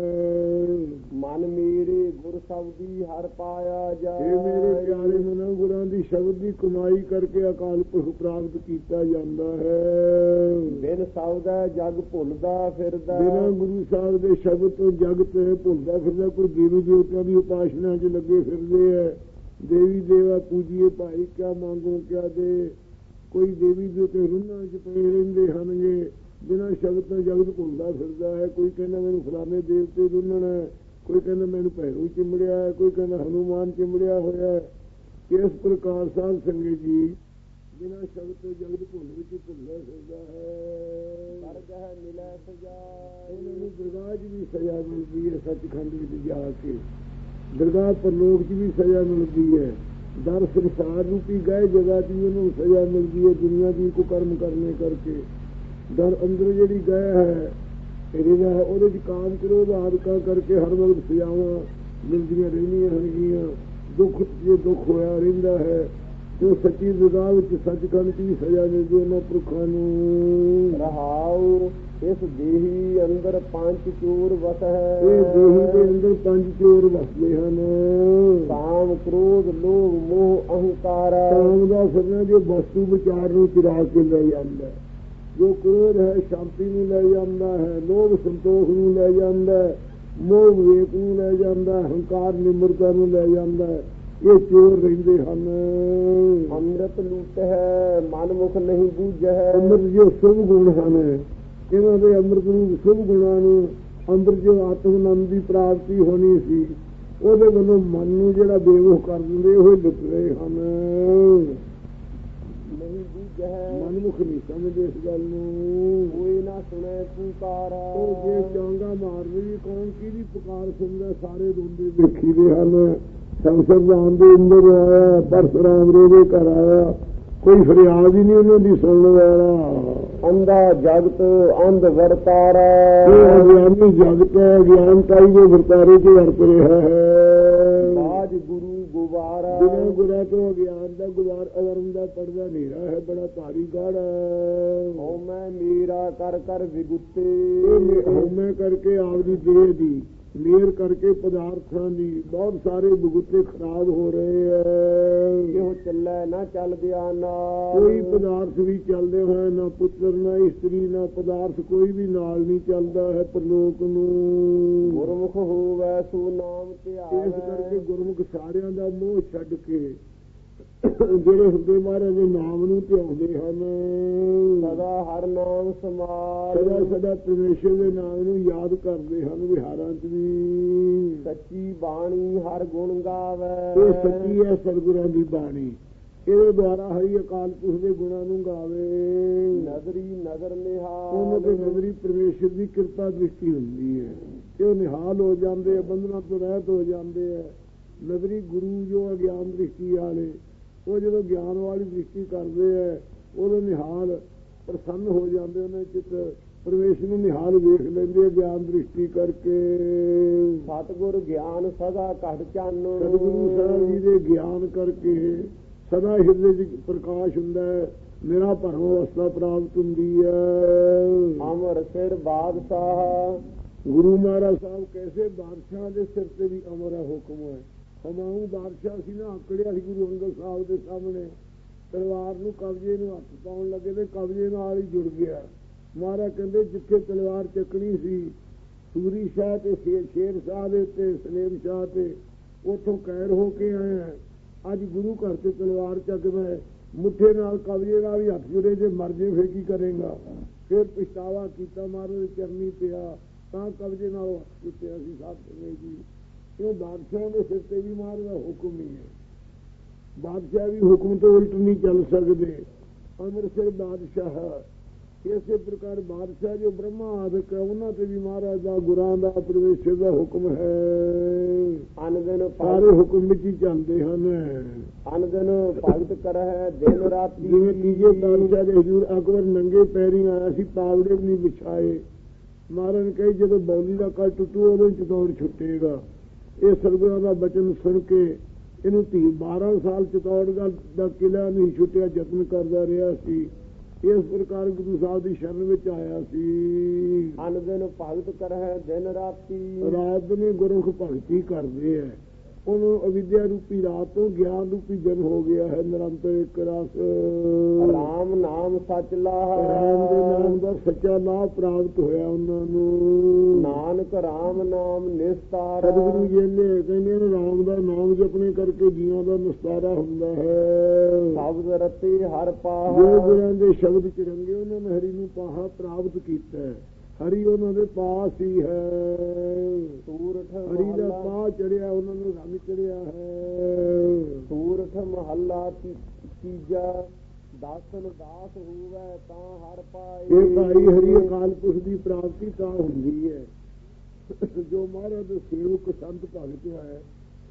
ਹੈ। ਮਨ ਮੇਰੇ ਗੁਰ ਸ਼ਬਦੀ ਹਰ ਪਾਇਆ ਇਹ ਮੇਰੇ ਪਿਆਰੇ ਜਾਏ। ਮਨਾਂ ਗੁਰਾਂ ਦੀ ਸ਼ਬਦ ਦੀ ਕਮਾਈ ਕਰਕੇ ਅਕਾਲ ਪੁਰਖ ਪ੍ਰਾਪਤ ਕੀਤਾ ਜਾਂਦਾ ਹੈ। ਬਿਨ ਸ਼ਬਦੈ ਜਗ ਭੁੱਲਦਾ ਫਿਰਦਾ। ਬਿਨਾਂ ਗੁਰੂ ਸਾਹਿਬ ਦੇ ਸ਼ਬਦ ਤੋਂ ਜਗਤ ਭੁੱਲਦਾ ਫਿਰਦਾ। ਕੋਈ ਦੇਵੀ ਦੇਵਤਿਆਂ ਦੀ ਉਪਾਸਨਾ 'ਚ ਲੱਗੇ ਫਿਰਦੇ ਹੈ। ਦੇਵੀ ਦੇਵਾ ਪੂਜੀਏ ਭਾਈ ਕਿਆ ਮੰਗੋ ਕਿਆ ਦੇ। ਕੋਈ ਦੇਵੀ ਦੇਵਤੇ ਰੁੰਨਾਂ 'ਚ ਪਏ ਰਹਿੰਦੇ ਹਨਗੇ। ਬਿਨਾਂ ਸ਼ਬਦ ਤੋਂ ਜਗਤ ਭੁੱਲਦਾ ਫਿਰਦਾ ਹੈ। ਕੋਈ ਕਹਿੰਦਾ ਮੈਨੂੰ ਫਲਾਣੇ ਦੇਵਤੇ ਰੁੰਨਣ ਹੈ, ਕੋਈ ਕਹਿੰਦਾ ਮੈਨੂੰ ਭੈਰੂ ਚਿੰਬੜਿਆ ਹੈ, ਕੋਈ ਕਹਿੰਦਾ ਹਨੂਮਾਨ ਚਿੰਬੜਿਆ ਹੋਇਆ ਹੈ। ਇਸ ਪ੍ਰਕਾਰ ਸਾਧ ਸੰਗਤ ਜੀ ਬਿਨਾਂ ਸ਼ਬਦ ਤੋਂ ਜਗਤ ਭੁੱਲ ਵਿੱਚ ਭੁੱਲਦਾ ਫਿਰਦਾ ਹੈ। ਦਰਗਹ ਮਿਲੈ ਸਜਾਏ। ਉਹਨਾਂ ਨੂੰ ਦਰਗਾਹ 'ਚ ਵੀ ਸਜ਼ਾ ਮਿਲਦੀ ਹੈ। ਸੱਚਖੰਡ ਵਿੱਚ ਜਾ ਕੇ ਦਰਗਾਹ ਪਰਲੋਕ 'ਚ ਵੀ ਸਜ਼ਾ ਮਿਲਦੀ ਹੈ। ਦਰ ਸੰਸਾਰ ਰੂਪੀ ਗਏ ਜਗ੍ਹਾ 'ਚ ਵੀ ਉਹਨੂੰ ਸਜ਼ਾ ਮਿਲਦੀ ਹੈ ਦੁਨੀਆ ਦੀ ਕੁਕਰਮ ਕਰਨੇ ਕਰਕੇ। ਦਰ ਅੰਦਰ ਜਿਹੜੀ ਗਏ ਹੈ ਇਹਦਾ ਉਹਦੇ 'ਚ ਕਾਮ ਕ੍ਰੋਧ ਆਦਿਕਾਂ ਕਰਕੇ ਹਰ ਵਕਤ ਸਜ਼ਾਵਾਂ ਮਿਲਦੀਆਂ ਰਹਿੰਦੀਆਂ ਹਨਗੀਆਂ। ਦੁੱਖ ਜੇ ਦੁੱਖ ਹੋਇਆ ਰਹਿੰਦਾ ਹੈ ਤੇ ਸੱਚੀ ਦਰਗਾਹ ਵਿੱਚ ਸੱਚਖੰਡ 'ਚ ਵੀ ਸਜ਼ਾ ਮਿਲਦੀ ਉਹਨਾਂ ਪੁਰਖਾਂ ਨੂੰ। ਰਹਾਉ ਇਸ ਦੇਹੀ ਅੰਦਰ ਪੰਜ ਚੋਰ ਵਸ ਹੈ। ਇਹ ਦੇਹੀ ਦੇ ਅੰਦਰ ਪੰਜ ਚੋਰ ਵਸਦੇ ਹਨ। ਕਾਮ ਕ੍ਰੋਧ ਲੋਭ ਮੋਹ ਅਹੰਕਾਰ। ਕਾਮ ਦਾ ਫਿਰਨਾ ਜੋ ਵਸਤੂ ਵਿਚਾਰ ਨੂੰ ਚੁਰਾ ਕੇ ਲੈ ਜਾਂਦਾ, ਜੋ ਕ੍ਰੋਧ ਹੈ ਸ਼ਾਂਤੀ ਨੂੰ ਲੈ ਜਾਂਦਾ ਹੈ, ਲੋਭ ਸੰਤੋਖ ਨੂੰ ਲੈ ਜਾਂਦਾ ਹੈ, ਮੋਹ ਵਿਵੇਕ ਨੂੰ ਲੈ ਜਾਂਦਾ, ਹੰਕਾਰ ਨਿਮਰਤਾ ਨੂੰ ਲੈ ਜਾਂਦਾ ਹੈ। ਇਹ ਚੋਰ ਰਹਿੰਦੇ ਹਨ। ਅੰਮ੍ਰਿਤ ਲੂਟ ਹੈ ਮਨ ਮੁਖ ਨਹੀਂ ਬੂਝੈ। ਅੰਮ੍ਰਿਤ ਜੋ ਸ਼ੁਭ ਗੁਣ ਹਨ ਇਹਨਾਂ ਦੇ ਅੰਮ੍ਰਿਤ ਨੂੰ ਸ਼ੁਭ ਗੁਣਾਂ ਨੂੰ ਅੰਮ੍ਰਿਤ ਜੋ ਆਤਮ-ਆਨੰਦ ਦੀ ਪ੍ਰਾਪਤੀ ਹੋਣੀ ਸੀ ਉਹਦੇ ਵੱਲੋਂ ਮਨ ਨੂੰ ਜਿਹੜਾ ਬੇਵੋਹ ਕਰ ਦਿੰਦੇ ਉਹ ਲੁੱਟ ਰਹੇ ਹਨ। ਨਹੀਂ ਬੂਝੈ ਮਨਮੁਖ ਨਹੀਂ ਸਮਝਦੇ ਇਸ ਗੱਲ ਨੂੰ। ਕੋਈ ਨਾ ਸੁਣੇ ਪੁਕਾਰ। ਉਹ ਜੇ ਚਾਂਗਾ ਮਾਰਦੇ ਵੀ ਕੌਣ ਕਿਹਦੀ ਪੁਕਾਰ ਸੁਣਦਾ ਸਾਰੇ ਰੋਂਦੇ ਦੇਖੀਦੇ ਹਨ। ਸੰਸਰਦਾਨ ਦੇ ਅੰਦਰ ਆਇਆ ਪਰਸ਼ੁਰਾਮ ਦੇ ਘਰ ਆਇਆ ਕੋਈ ਫਰਿਆਦ ਹੀ ਨਹੀਂ ਉਹਨਾਂ ਦੀ ਸੁਣਨ ਵਾਲਾ। ਅੰਧਾ ਜਗਤ ਅੰਧ ਵਰਤਾਰਾ। ਇਹ ਅਗਿਆਨੀ ਜਗਤ ਹੈ ਗਿਆਨਕਾਈ ਦੇ ਵਰਤਾਰੇ 'ਚ ਵਰਤ ਰਿਹਾ ਹੈ। ਬਾਜ ਗੁਰੂ ਗੁਬਾਰਾ। ਬਿਨਾਂ ਗੁਰਾਂ ਤੋਂ ਅਗਿਆਨ ਦਾ ਗੁਬਾਰ ਅਵਰਮ ਦਾ ਪਰਦਾ ਹਨੇਰਾ ਹੈ ਬੜਾ ਭਾਰੀ ਗਾੜਾ। ਹਉਮੈ ਮੇਰਾ ਕਰ ਕਰ ਵਿਗੁੱਤੇ। ਹਉਮੈ ਕਰਕੇ ਆਪਦੀ ਦੇਹ ਦੀ ਮੇਰ ਕਰਕੇ ਪਦਾਰਥਾਂ ਦੀ ਬਹੁਤ ਸਾਰੇ ਬਗੁੱਤੇ ਖਰਾਬ ਹੋ ਰਹੇ ਹੈ। ਇਹੋ ਚੱਲੈ ਨਾ ਚੱਲਦਿਆ ਨਾਲ। ਕੋਈ ਪਦਾਰਥ ਵੀ ਚੱਲਦੇ ਹੋਏ ਨਾ ਪੁੱਤਰ ਨਾ ਇਸਤਰੀ ਨਾ ਪਦਾਰਥ ਕੋਈ ਵੀ ਨਾਲ ਨਹੀਂ ਚੱਲਦਾ ਹੈ ਪਰਲੋਕ ਨੂੰ। ਗੁਰਮੁਖ ਹੋਵੈ ਸੋ ਨਾਮ ਧਿਆਵੈ। ਇਸ ਕਰਕੇ ਗੁਰਮੁਖ ਸਾਰਿਆਂ ਦਾ ਮੋਹ ਛੱਡ ਕੇ ਜਿਹੜੇ ਹੁੰਦੇ ਮਹਾਰਾਜ ਦੇ ਨਾਮ ਨੂੰ ਧਿਆਉਂਦੇ ਹਨ। ਸਦਾ ਹਰ ਨਾਮ ਸਮਾਲ। ਸਦਾ ਸਦਾ ਪਰਮੇਸ਼ਰ ਦੇ ਨਾਮ ਨੂੰ ਯਾਦ ਕਰਦੇ ਹਨ ਵਿਹਾਰਾਂ 'ਚ ਵੀ। ਸੱਚੀ ਬਾਣੀ ਹਰ ਗੁਣ ਗਾਵੈ। ਇਹ ਸੱਚੀ ਹੈ ਸਤਿਗੁਰਾਂ ਦੀ ਬਾਣੀ। ਇਹਦੇ ਦੁਆਰਾ ਹਰੀ ਅਕਾਲ ਪੁਰਖ ਦੇ ਗੁਣਾਂ ਨੂੰ ਗਾਵੇ। ਨਜ਼ਰੀ ਨਜ਼ਰ ਨਿਹਾਲ। ਉਹਨਾਂ ਦੇ ਨਜ਼ਰੀ ਪਰਮੇਸ਼ਰ ਦੀ ਕਿਰਪਾ ਦ੍ਰਿਸ਼ਟੀ ਹੁੰਦੀ ਹੈ ਕਿ ਉਹ ਨਿਹਾਲ ਹੋ ਜਾਂਦੇ ਆ, ਬੰਧਨਾਂ ਤੋਂ ਰਹਿਤ ਹੋ ਜਾਂਦੇ ਆ। ਨਜ਼ਰੀ ਗੁਰੂ ਜੋ ਅਗਿਆਨ ਦ੍ਰਿਸ਼ਟੀ ਵਾਲੇ ਉਹ ਜਦੋਂ ਗਿਆਨ ਵਾਲੀ ਦ੍ਰਿਸ਼ਟੀ ਕਰਦੇ ਹੈ ਉਦੋਂ ਨਿਹਾਲ ਪ੍ਰਸੰਨ ਹੋ ਜਾਂਦੇ। ਉਹਨਾਂ ਚਿੱਤ ਪਰਮੇਸ਼ਰ ਨੂੰ ਨਿਹਾਲ ਵੇਖ ਲੈਂਦੇ ਗਿਆਨ ਦ੍ਰਿਸ਼ਟੀ ਕਰਕੇ। ਸਤਿਗੁਰ ਗਿਆਨ ਸਦਾ ਘਟ ਚਾਨਣ। ਸਤਿਗੁਰੂ ਸਾਹਿਬ ਜੀ ਦੇ ਗਿਆਨ ਕਰਕੇ ਸਦਾ ਹਿਰਦੇ 'ਚ ਪ੍ਰਕਾਸ਼ ਹੁੰਦਾ ਹੈ। ਮੇਰਾ ਭਰਮ ਅਵਸਥਾ ਪ੍ਰਾਪਤ ਹੁੰਦੀ ਹੈ। ਅਮਰ ਸਿਰ ਬਾਦਸ਼ਾਹ। ਗੁਰੂ ਮਹਾਰਾਜ ਸਾਹਿਬ ਕੈਸੇ ਬਾਦਸ਼ਾਹ ਦੇ ਸਿਰ ਤੇ ਵੀ ਅਮਰ ਹੈ ਹੁਕਮ ਹੈ। ਹਮਾਊਂ ਬਾਦਸ਼ਾਹ ਸੀ ਨਾ ਆਕੜਿਆ ਸੀ ਗੁਰੂ ਅੰਗਦ ਸਾਹਿਬ ਦੇ ਸਾਹਮਣੇ ਤਲਵਾਰ ਨੂੰ ਕਬਜ਼ੇ ਨੂੰ ਹੱਥ ਪਾਉਣ ਲੱਗੇ ਤੇ ਕਬਜ਼ੇ ਨਾਲ ਹੀ ਜੁੜ ਗਿਆ। ਮਹਾਰਾਜ ਕਹਿੰਦੇ ਜਿੱਥੇ ਤਲਵਾਰ ਚੱਕਣੀ ਸੀ ਸੂਰੀ ਸ਼ਾਹ ਤੇ ਸ਼ੇਰ ਸ਼ਾਹ ਦੇ ਉੱਤੇ ਸਲੇਮ ਸ਼ਾਹ ਤੇ ਉੱਥੋਂ ਕੈਦ ਹੋ ਕੇ ਆਏ ਆ। ਅੱਜ ਗੁਰੂ ਘਰ ਤੇ ਤਲਵਾਰ ਚੱਕਦਾ ਮੁੱਠੇ ਨਾਲ ਕਬਜ਼ੇ ਨਾਲ ਵੀ ਹੱਥ ਜੁੜੇ ਜੇ ਮਰ ਜੇ ਫੇਰ ਕੀ ਕਰੇਗਾ। ਫਿਰ ਪਛਤਾਵਾ ਕੀਤਾ ਮਹਾਰਾਜ ਦੇ ਚਰਨੀ ਪਿਆ ਤਾਂ ਕਬਜ਼ੇ ਨਾਲ ਹੱਥ ਚੁੱਕਿਆ ਸੀ ਸਾਧ ਸੰਗਤ ਜੀ। ਕਿਉਂ ਬਾਦਸ਼ਾਹ ਦੇ ਸਿਰ ਤੇ ਵੀ ਮਹਾਰਾਜ ਦਾ ਹੁਕਮ ਹੀ ਹੈ। ਬਾਦਸ਼ਾਹ ਵੀ ਹੁਕਮ ਤੋਂ ਉਲਟ ਨਹੀਂ ਚੱਲ ਸਕਦੇ। ਅੰਮ੍ਰਿਤਸਰ ਬਾਦਸ਼ਾਹ ਇਸੇ ਪ੍ਰਕਾਰ ਬਾਦਸ਼ਾਹ ਜੋ ਬ੍ਰਹਮਾ ਆਦਿਕ ਹੈ ਉਹਨਾਂ ਤੇ ਵੀ ਮਹਾਰਾਜ ਦਾ ਗੁਰਾਂ ਦਾ ਪਰਮੇਸ਼ਰ ਦਾ ਹੁਕਮ ਹੈ। ਅਨਦਨ ਸਾਰੇ ਹੁਕਮ ਵਿੱਚ ਹੀ ਚੱਲਦੇ ਹਨ। ਅਨਦਨ ਭਗਤ ਕਰਹਿ ਦਿਨ ਰਾਤੀ। ਜਿਵੇਂ ਤੀਜੇ ਬਾਦਸ਼ਾਹ ਦੇ ਹਜ਼ੂਰ ਅਕਬਰ ਨੰਗੇ ਪੈਰੀਂ ਆਇਆ ਸੀ ਪਾਵੜੇ ਵੀ ਨਹੀਂ ਵਿਛਾਏ ਮਹਾਰਾਜ ਨੇ ਕਹੀ ਜਦੋਂ ਬੌਲੀ ਦਾ ਕੱਲ ਟੁੱਟੂ ਉਦੋਂ ਚਿਤੌੜ ਛੁੱਟੇਗਾ। ਇਹ ਸਤਿਗੁਰਾਂ ਦਾ ਬਚਨ ਸੁਣ ਕੇ ਇਹਨੂੰ 12 ਸਾਲ ਚਿਤੌੜਗੜ੍ਹ ਦਾ ਕਿਲ੍ਹਾ ਨਹੀਂ ਛੁੱਟਿਆ, ਯਤਨ ਕਰਦਾ ਰਿਹਾ ਸੀ। ਇਸ ਪ੍ਰਕਾਰ ਗੁਰੂ ਸਾਹਿਬ ਦੀ ਸ਼ਰਨ ਵਿੱਚ ਆਇਆ ਸੀ। ਅਨ ਦਿਨ ਭਗਤ ਕਰਹਿ ਦਿਨ ਰਾਤੀ, ਰਾਤ ਨੇ ਗੁਰਮੁਖ ਭਗਤੀ ਕਰਦੇ ਹੈ। ਉਹਨੂੰ ਅਵਿਦਿਆ ਰੂਪੀ ਰਾਤ ਤੋਂ ਗਿਆਨ ਰੂਪੀ ਜਨ ਹੋ ਗਿਆ ਹੈ। ਨਿਰੰਤਰ ਇੱਕ ਰਸ ਰਾਮ ਨਾਮ ਸੱਚ ਲਾਹ, ਰਾਮ ਦੇ ਨਾਮ ਦਾ ਸੱਚਾ ਲਾਭ ਪ੍ਰਾਪਤ ਹੋਇਆ ਉਹਨਾਂ ਨੂੰ। ਨਾਨਕ ਰਾਮ ਨਾਮ ਨਿਸਤਾਰ, ਸਤਿਗੁਰੂ ਜੀ ਨੇ ਕਹਿੰਦੇ ਨੇ ਰਾਮ ਦਾ ਨਾਮ ਜਪਣੇ ਕਰਕੇ ਜੀਵਾਂ ਦਾ ਨਿਸਤਾਰਾ ਹੁੰਦਾ ਹੈ। ਸ਼ਬਦ ਰਤੇ ਹਰ ਪਾਹ, ਜੋ ਗੁਰਾਂ ਦੇ ਸ਼ਬਦ ਚ ਰੰਗੇ ਉਹਨਾਂ ਨੇ ਹਰੀ ਨੂੰ ਪਾਹਾ ਪ੍ਰਾਪਤ ਕੀਤਾ ਹੈ। ਹਰੀ ਉਹਨਾਂ ਦੇ ਪਾਸ ਹੀ ਹੈ। ਸੂਰਠ ਹਰੀ ਦਾ ਪਾਹ ਚੜਿਆ, ਉਹਨਾਂ ਨੂੰ ਰੰਗ ਚੜਿਆ ਹੈ। ਸੂਰਠ ਮਹੱਲਾ ਤੀਜਾ, ਦਾਸਨ ਦਾਸ ਹੋਵੇ ਤਾਂ ਹਰ ਪਾਏ। ਇਹ ਭਾਈ ਹਰੀ ਅਕਾਲ ਪੁਰਖ ਦੀ ਪ੍ਰਾਪਤੀ ਤਾਂ ਹੁੰਦੀ ਹੈ ਜੋ ਮਹਾਰਾਜ ਦੇ ਸੇਵਕ ਸੰਤ ਭਗਤ ਹੈ,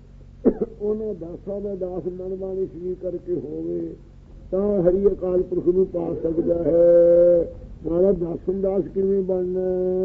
ਉਹਨਾਂ ਦਾਸਾਂ ਦਾ ਦਾਸ ਮਨ ਬਾਣੀ ਸ੍ਰੀ ਕਰਕੇ ਹੋਵੇ ਤਾਂ ਹਰੀ ਅਕਾਲ ਪੁਰਖ ਨੂੰ ਪਾ ਸਕਦਾ ਹੈ। ਮਹਾਰਾਜ ਦਾਸਨ ਦਾਸ ਕਿਵੇਂ ਬਣਨਾ?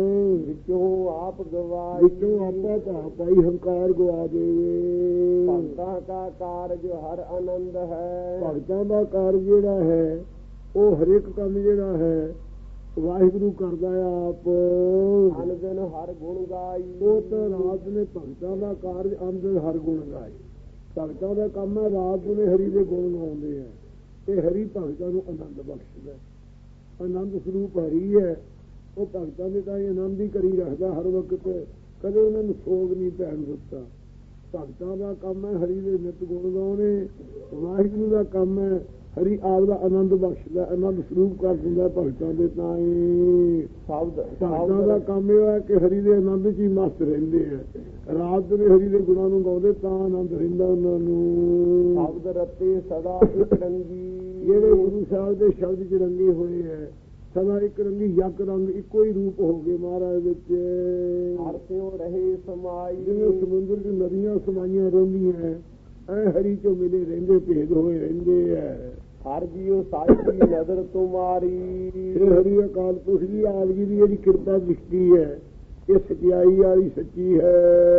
ਵਿੱਚੋਂ ਆਪ ਗਵਾਈ, ਵਿੱਚੋਂ ਆਪਾ ਤਾਂ ਪਾਈ ਹੰਕਾਰ ਗਵਾ ਦੇਵੇ। ਭਗਤਾਂ ਕਾ ਕਾਰਜ ਹਰ ਆਨੰਦ ਹੈ, ਭਗਤਾਂ ਦਾ ਕਾਰਜ ਜਿਹੜਾ ਹੈ ਉਹ ਹਰੇਕ ਕੰਮ ਜਿਹੜਾ ਹੈ ਵਾਹਿਗੁਰੂ ਕਰਦਾ ਆਪ। ਅਨ ਦਿਨ ਹਰ ਗੁਣ ਗਾਈ, ਉਹ ਤਾਂ ਰਾਤ ਨੇ ਭਗਤਾਂ ਦਾ ਕਾਰਜ ਅੰਦਰ ਹਰ ਗੁਣ ਗਾਏ। ਭਗਤਾਂ ਦਾ ਕੰਮ ਹੈ ਰਾਤ ਨੂੰ ਹਰੀ ਦੇ ਗੁਣ ਗਾਉਂਦੇ ਹੈ ਤੇ ਹਰੀ ਭਗਤਾਂ ਨੂੰ ਆਨੰਦ ਬਖਸ਼ਦਾ। ਆਨੰਦ ਸਰੂਪ ਹਰੀ ਹੈ। ਉਹ ਭਗਤਾਂ ਦੇ ਤਾਂ ਆਨੰਦ ਹੀ ਕਰੀ ਰੱਖਦਾ ਹਰ ਵਕਤ, ਕਦੇ ਉਹਨਾਂ ਨੂੰ ਸੋਗ ਨਹੀਂ ਪੈਣ ਦਿੱਤਾ। ਭਗਤਾਂ ਦਾ ਕੰਮ ਹੈ ਹਰੀ ਦੇ ਨਿਤ ਗੁਣ ਗਾਉਣੇ। ਵਾਹਿਗੁਰੂ ਦਾ ਕੰਮ ਹੈ ਹਰੀ ਆਪ ਦਾ ਆਨੰਦ ਬਖਸ਼ਦਾ, ਆਨੰਦ ਸਰੂਪ ਕਰ ਦਿੰਦਾ ਭਗਤਾਂ ਦੇ ਤਾਂ ਹੀ। ਭਗਤਾਂ ਦਾ ਕੰਮ ਇਹ ਹੈ ਕਿ ਹਰੀ ਦੇ ਆਨੰਦ 'ਚ ਹੀ ਮਸਤ ਰਹਿੰਦੇ ਆ। ਰਾਤ ਨੂੰ ਹਰੀ ਦੇ ਗੁਣਾਂ ਨੂੰ ਗਾਉਂਦੇ ਤਾਂ ਆਨੰਦ ਰਹਿੰਦਾ ਉਹਨਾਂ ਨੂੰ। ਸ਼ਬਦ ਰਤੇ ਸਦਾ ਇੱਕ ਰੰਗੀ, ਜਿਹੜੇ ਗੁਰੂ ਸਾਹਿਬ ਦੇ ਸ਼ਬਦ 'ਚ ਰੰਗੇ ਹੋਏ ਹੈ ਸਦਾ ਇੱਕ ਰੰਗੀ ਯਕ ਰੰਗ ਇੱਕੋ ਹੀ ਰੂਪ ਹੋ ਗਏ ਮਹਾਰਾਜ ਵਿੱਚ। ਹਰ ਤਿਉ ਰਹੇ ਸਮਾਈ, ਜਿਵੇਂ ਸਮੁੰਦਰ 'ਚ ਨਦੀਆਂ ਸਮਾਈਆਂ ਰਹਿੰਦੀਆਂ ਐ ਹਰੀ 'ਚੋਂ ਮਿਲੇ ਰਹਿੰਦੇ, ਭੇਦ ਹੋਏ ਰਹਿੰਦੇ ਹੈ। ਹਰ ਜੀਉ ਸਾਚੀ ਨਜ਼ਰ ਤੁਮਾਰੀ, ਇਹ ਹਰੀ ਅਕਾਲ ਪੁਰਖ ਦੀ ਆਪ ਜੀ ਦੀ ਜਿਹੜੀ ਕਿਰਪਾ ਦ੍ਰਿਸ਼ਟੀ ਹੈ ਇਹ ਸਚਾਈ ਵਾਲੀ ਸੱਚੀ ਹੈ।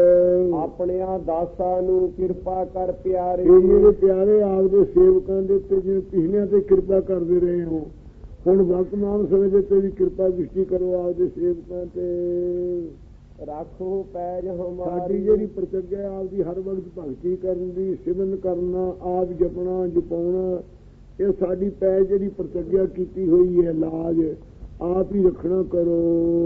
ਆਪਣਿਆਂ ਦਾਸਾਂ ਨੂੰ ਕਿਰਪਾ ਕਰ ਪਿਆਰੇ, ਇਹ ਮੇਰੇ ਪਿਆਰੇ ਆਪ ਦੇ ਸੇਵਕਾਂ ਦੇ ਉੱਤੇ ਜਿਵੇਂ ਪਿਛਲਿਆਂ ਤੇ ਕਿਰਪਾ ਕਰਦੇ ਰਹੇ ਹੋ, ਹੁਣ ਵਰਤਮਾਨ ਸਮੇਂ ਦੇ ਉੱਤੇ ਵੀ ਕਿਰਪਾ ਦ੍ਰਿਸ਼ਟੀ ਕਰੋ ਆਪ ਦੇ ਸੇਵਕਾਂ ਤੇ। ਰੱਖੋ ਪੈਜ ਹਮਾਰੀ, ਸਾਡੀ ਜਿਹੜੀ ਪ੍ਰਤਿਗਿਆ ਆਪ ਦੀ ਹਰ ਵਕਤ ਭਗਤੀ ਕਰਨ ਦੀ, ਸਿਮਰਨ ਕਰਨਾ, ਆਪ ਜਪਣਾ ਜਪਾਉਣਾ, ਇਹ ਸਾਡੀ ਪੈਜ ਜਿਹੜੀ ਪ੍ਰਤਿਗਿਆ ਕੀਤੀ ਹੋਈ ਹੈ ਲਾਜ ਆਪ ਹੀ ਰੱਖਣਾ ਕਰੋ।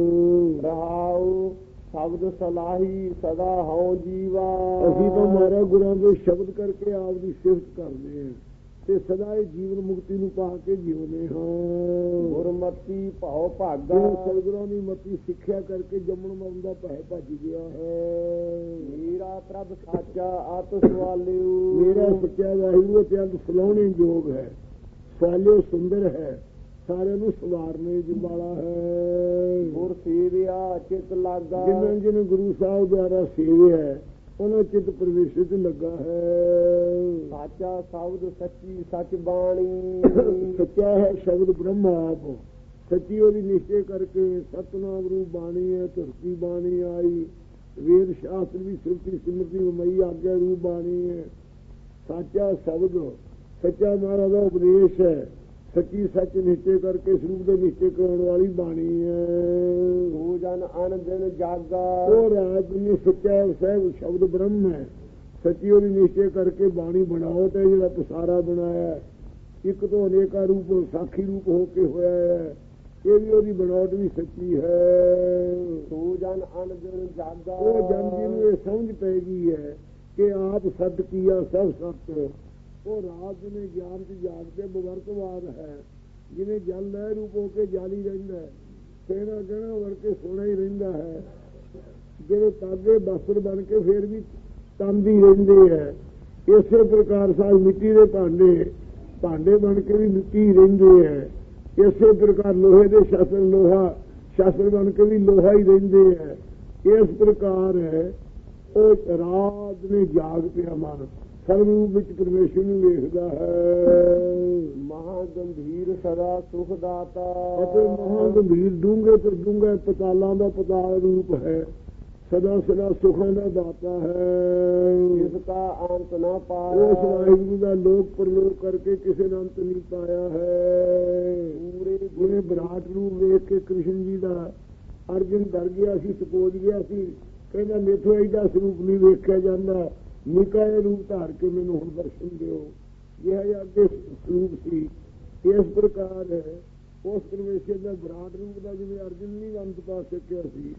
ਰਹਾਉ ਸ਼ਬਦ ਸਲਾਹੀ ਸਦਾ ਹਉ ਜੀਵਾ, ਅਸੀਂ ਤਾਂ ਮਹਾਰਾਜ ਗੁਰਾਂ ਦੇ ਸ਼ਬਦ ਕਰਕੇ ਆਪ ਦੀ ਸਿਫਤ ਕਰਦੇ ਹਾਂ ਤੇ ਸਦਾ ਹੀ ਜੀਵਨ ਮੁਕਤੀ ਨੂੰ ਪਾ ਕੇ ਜਿਉਂਦੇ ਹਾਂ। ਗੁਰਮਤੀ ਭਾਉ ਭਾਗਾ, ਸਤਿਗੁਰਾਂ ਦੀ ਮਤੀ ਸਿੱਖਿਆ ਕਰਕੇ ਜੰਮਣ ਮਰਨ ਦਾ ਭੈ ਭੱਜ ਗਿਆ ਹੈ। ਮੇਰਾ ਪ੍ਰਭ ਸਾਚਾ ਆਤ ਸਵਾਲਿਓ, ਮੇਰਾ ਸੱਚਾ ਵਾਹਿਗੁਰੂ ਅਤਿਅੰਤ ਸਲਾਹੁਣੇ ਯੋਗ ਹੈ, ਸਵਾਲਿਓ ਸੁੰਦਰ ਹੈ, ਸਾਰਿਆਂ ਨੂੰ ਸਵਾਰਨੇ ਵਾਲਾ ਹੈ। ਗੁਰ ਸੇਵਿਆ ਚਿਤ ਲਾਗਾ, ਜਿਹਨਾਂ ਗੁਰੂ ਸਾਹਿਬ ਦੁਆਰਾ ਸੇਵਿਆ ਹੈ ਉਹਨਾਂ ਚਿੱਤ ਪ੍ਰਵੇਸ਼ ਚ ਲੱਗਾ ਹੈ। ਸਾਚਾ ਸ਼ਬਦ ਸੱਚੀ ਸੱਚ ਬਾਣੀ, ਸੱਚਾ ਹੈ ਸ਼ਬਦ ਬ੍ਰਹਮ ਆਪ, ਸੱਚੀ ਉਹਦੀ ਨਿਸ਼ਚੈ ਕਰਕੇ ਸਤਿਨਾਮ ਰੂਪ ਬਾਣੀ ਹੈ, ਧਰਤੀ ਬਾਣੀ ਆਈ, ਵੇਦ ਸ਼ਾਸਤਰ ਵੀ ਸੁਰਤੀ ਸਿਮਰਤੀ ਮਈ ਆਗਿਆ ਰੂਪ ਬਾਣੀ ਹੈ। ਸਾਚਾ ਸ਼ਬਦ ਸੱਚਾ ਮਹਾਰਾਜ ਦਾ ਉਪਦੇਸ਼ ਹੈ, ਸੱਚੀ ਸੱਚ ਨਿਸ਼ਚੈ ਕਰਕੇ ਸਰੂਪ ਦੇ ਨਿਸ਼ਚੈ ਕਰਾਉਣ ਵਾਲੀ ਬਾਣੀ ਹੈ। ਸੋ ਜਨ ਅਨ ਦਿਨ ਜਾਗਾ, ਉਹ ਰਾਤ ਨੂੰ ਸੱਚਾ ਸਹਿਬ ਸ਼ਬਦ ਬ੍ਰਹਮ ਹੈ, ਸੱਚੀ ਉਹਦੀ ਨਿਸ਼ਚੈ ਕਰਕੇ ਬਾਣੀ ਬਣਾਓ ਤੇ ਜਿਹੜਾ ਪਸਾਰਾ ਬਣਾਇਆ ਇੱਕ ਤੋਂ ਅਨੇਕਾ ਰੂਪ ਸਾਖੀ ਰੂਪ ਹੋ ਕੇ ਹੋਇਆ ਹੈ, ਇਹ ਵੀ ਉਹਦੀ ਬਣਾਉਟ ਵੀ ਸੱਚੀ ਹੈ। ਸੋ ਜਨ ਅਨ ਦਿਨ ਜਾਗਾ, ਉਹ ਜਨ ਜੀ ਨੂੰ ਇਹ ਸਮਝ ਪੈ ਗਈ ਹੈ ਕਿ ਆਪ ਸਤ ਕੀਆ ਸਭ ਸਤ। ਉਹ ਰਾਤ ਨੇ ਗਿਆਨ ਚ ਜਾਗ ਕੇ ਬਵਰਤਵਾਦ ਹੈ, ਜਿਵੇਂ ਜਲ ਲਹਿ ਰੂਪ ਹੋ ਕੇ ਜਾਲੀ ਰਹਿੰਦਾ ਹੈ, ਕਹਿਣਾ ਕਹਿਣਾ ਵਰ ਕੇ ਸੋਣਾ ਹੀ ਰਹਿੰਦਾ ਹੈ। ਜਿਹੜੇ ਤਾਗੇ ਬਸਤਰ ਬਣ ਕੇ ਫੇਰ ਵੀ ਤੰਦੀ ਰਹਿੰਦੇ ਹੈ, ਇਸੇ ਪ੍ਰਕਾਰ ਸਾਲ ਮਿੱਟੀ ਦੇ ਭਾਂਡੇ ਬਣ ਕੇ ਵੀ ਮਿੱਟੀ ਰਹਿੰਦੇ ਹੈ। ਇਸੇ ਪ੍ਰਕਾਰ ਲੋਹੇ ਦੇ ਸ਼ਾਸਤਰ ਬਣ ਕੇ ਵੀ ਲੋਹਾ ਹੀ ਰਹਿੰਦੇ ਹੈ। ਇਸ ਪ੍ਰਕਾਰ ਹੈ ਉਹ ਰਾਤ ਨੇ ਜਾਗ ਪਿਆ ਮਨ, ਸਰਵਰੂਪ ਵਿੱਚ ਪਰਮੇਸ਼ਰ ਨੂੰ ਵੇਖਦਾ ਹੈ। ਮਹਾ ਗੰਭੀਰ ਸਦਾ ਸੁਖ ਦਾਤਾ ਅਤੇ ਮਹਾ ਗੰਭੀਰ ਡੂੰਘੇ ਤੋਂ ਡੂੰਘੇ ਪਤਾਲਾਂ ਦਾ ਪਤਾਲ ਰੂਪ ਹੈ, ਸਦਾ ਸਦਾ ਸੁਖਾਂ ਦਾ ਦਾਤਾ ਹੈ। ਜਿਸ ਕਾ ਅੰਤ ਨਾ ਉਸ ਪਾਇਆ ਵਾਹਿਗੁਰੂ ਦਾ ਲੋਕ ਪ੍ਰਲੋਕ ਕਰਕੇ ਕਿਸੇ ਦਾ ਅੰਤ ਨਹੀਂ ਪਾਇਆ ਹੈ। ਪੂਰੇ ਜਿਵੇਂ ਵਿਰਾਟ ਰੂਪ ਵੇਖ ਕੇ ਕ੍ਰਿਸ਼ਨ ਜੀ ਦਾ ਅਰਜਨ ਡਰ ਗਿਆ ਸੀ, ਸਪੋਜ ਗਿਆ ਸੀ, ਕਹਿੰਦਾ ਮੇਥੋਂ ਇਹਦਾ ਸਰੂਪ ਨਹੀਂ ਵੇਖਿਆ ਜਾਂਦਾ, ਨਿੱਕਾ ਜਿਹਾ ਰੂਪ ਧਾਰ ਕੇ ਮੈਨੂੰ ਹੁਣ ਦਰਸ਼ਨ ਦਿਓ। ਇਹ ਅੱਗੇ ਸਰੂਪ ਸੀ। ਇਸ ਪ੍ਰਕਾਰ ਉਸ ਪਰਮੇਸ਼ਰ ਦਾ ਵਿਰਾਟ ਰੂਪ ਦਾ ਜਿਵੇਂ ਅਰਜਨ ਨਹੀਂ ਅੰਤ ਪਾ ਸਕਿਆ ਸੀ,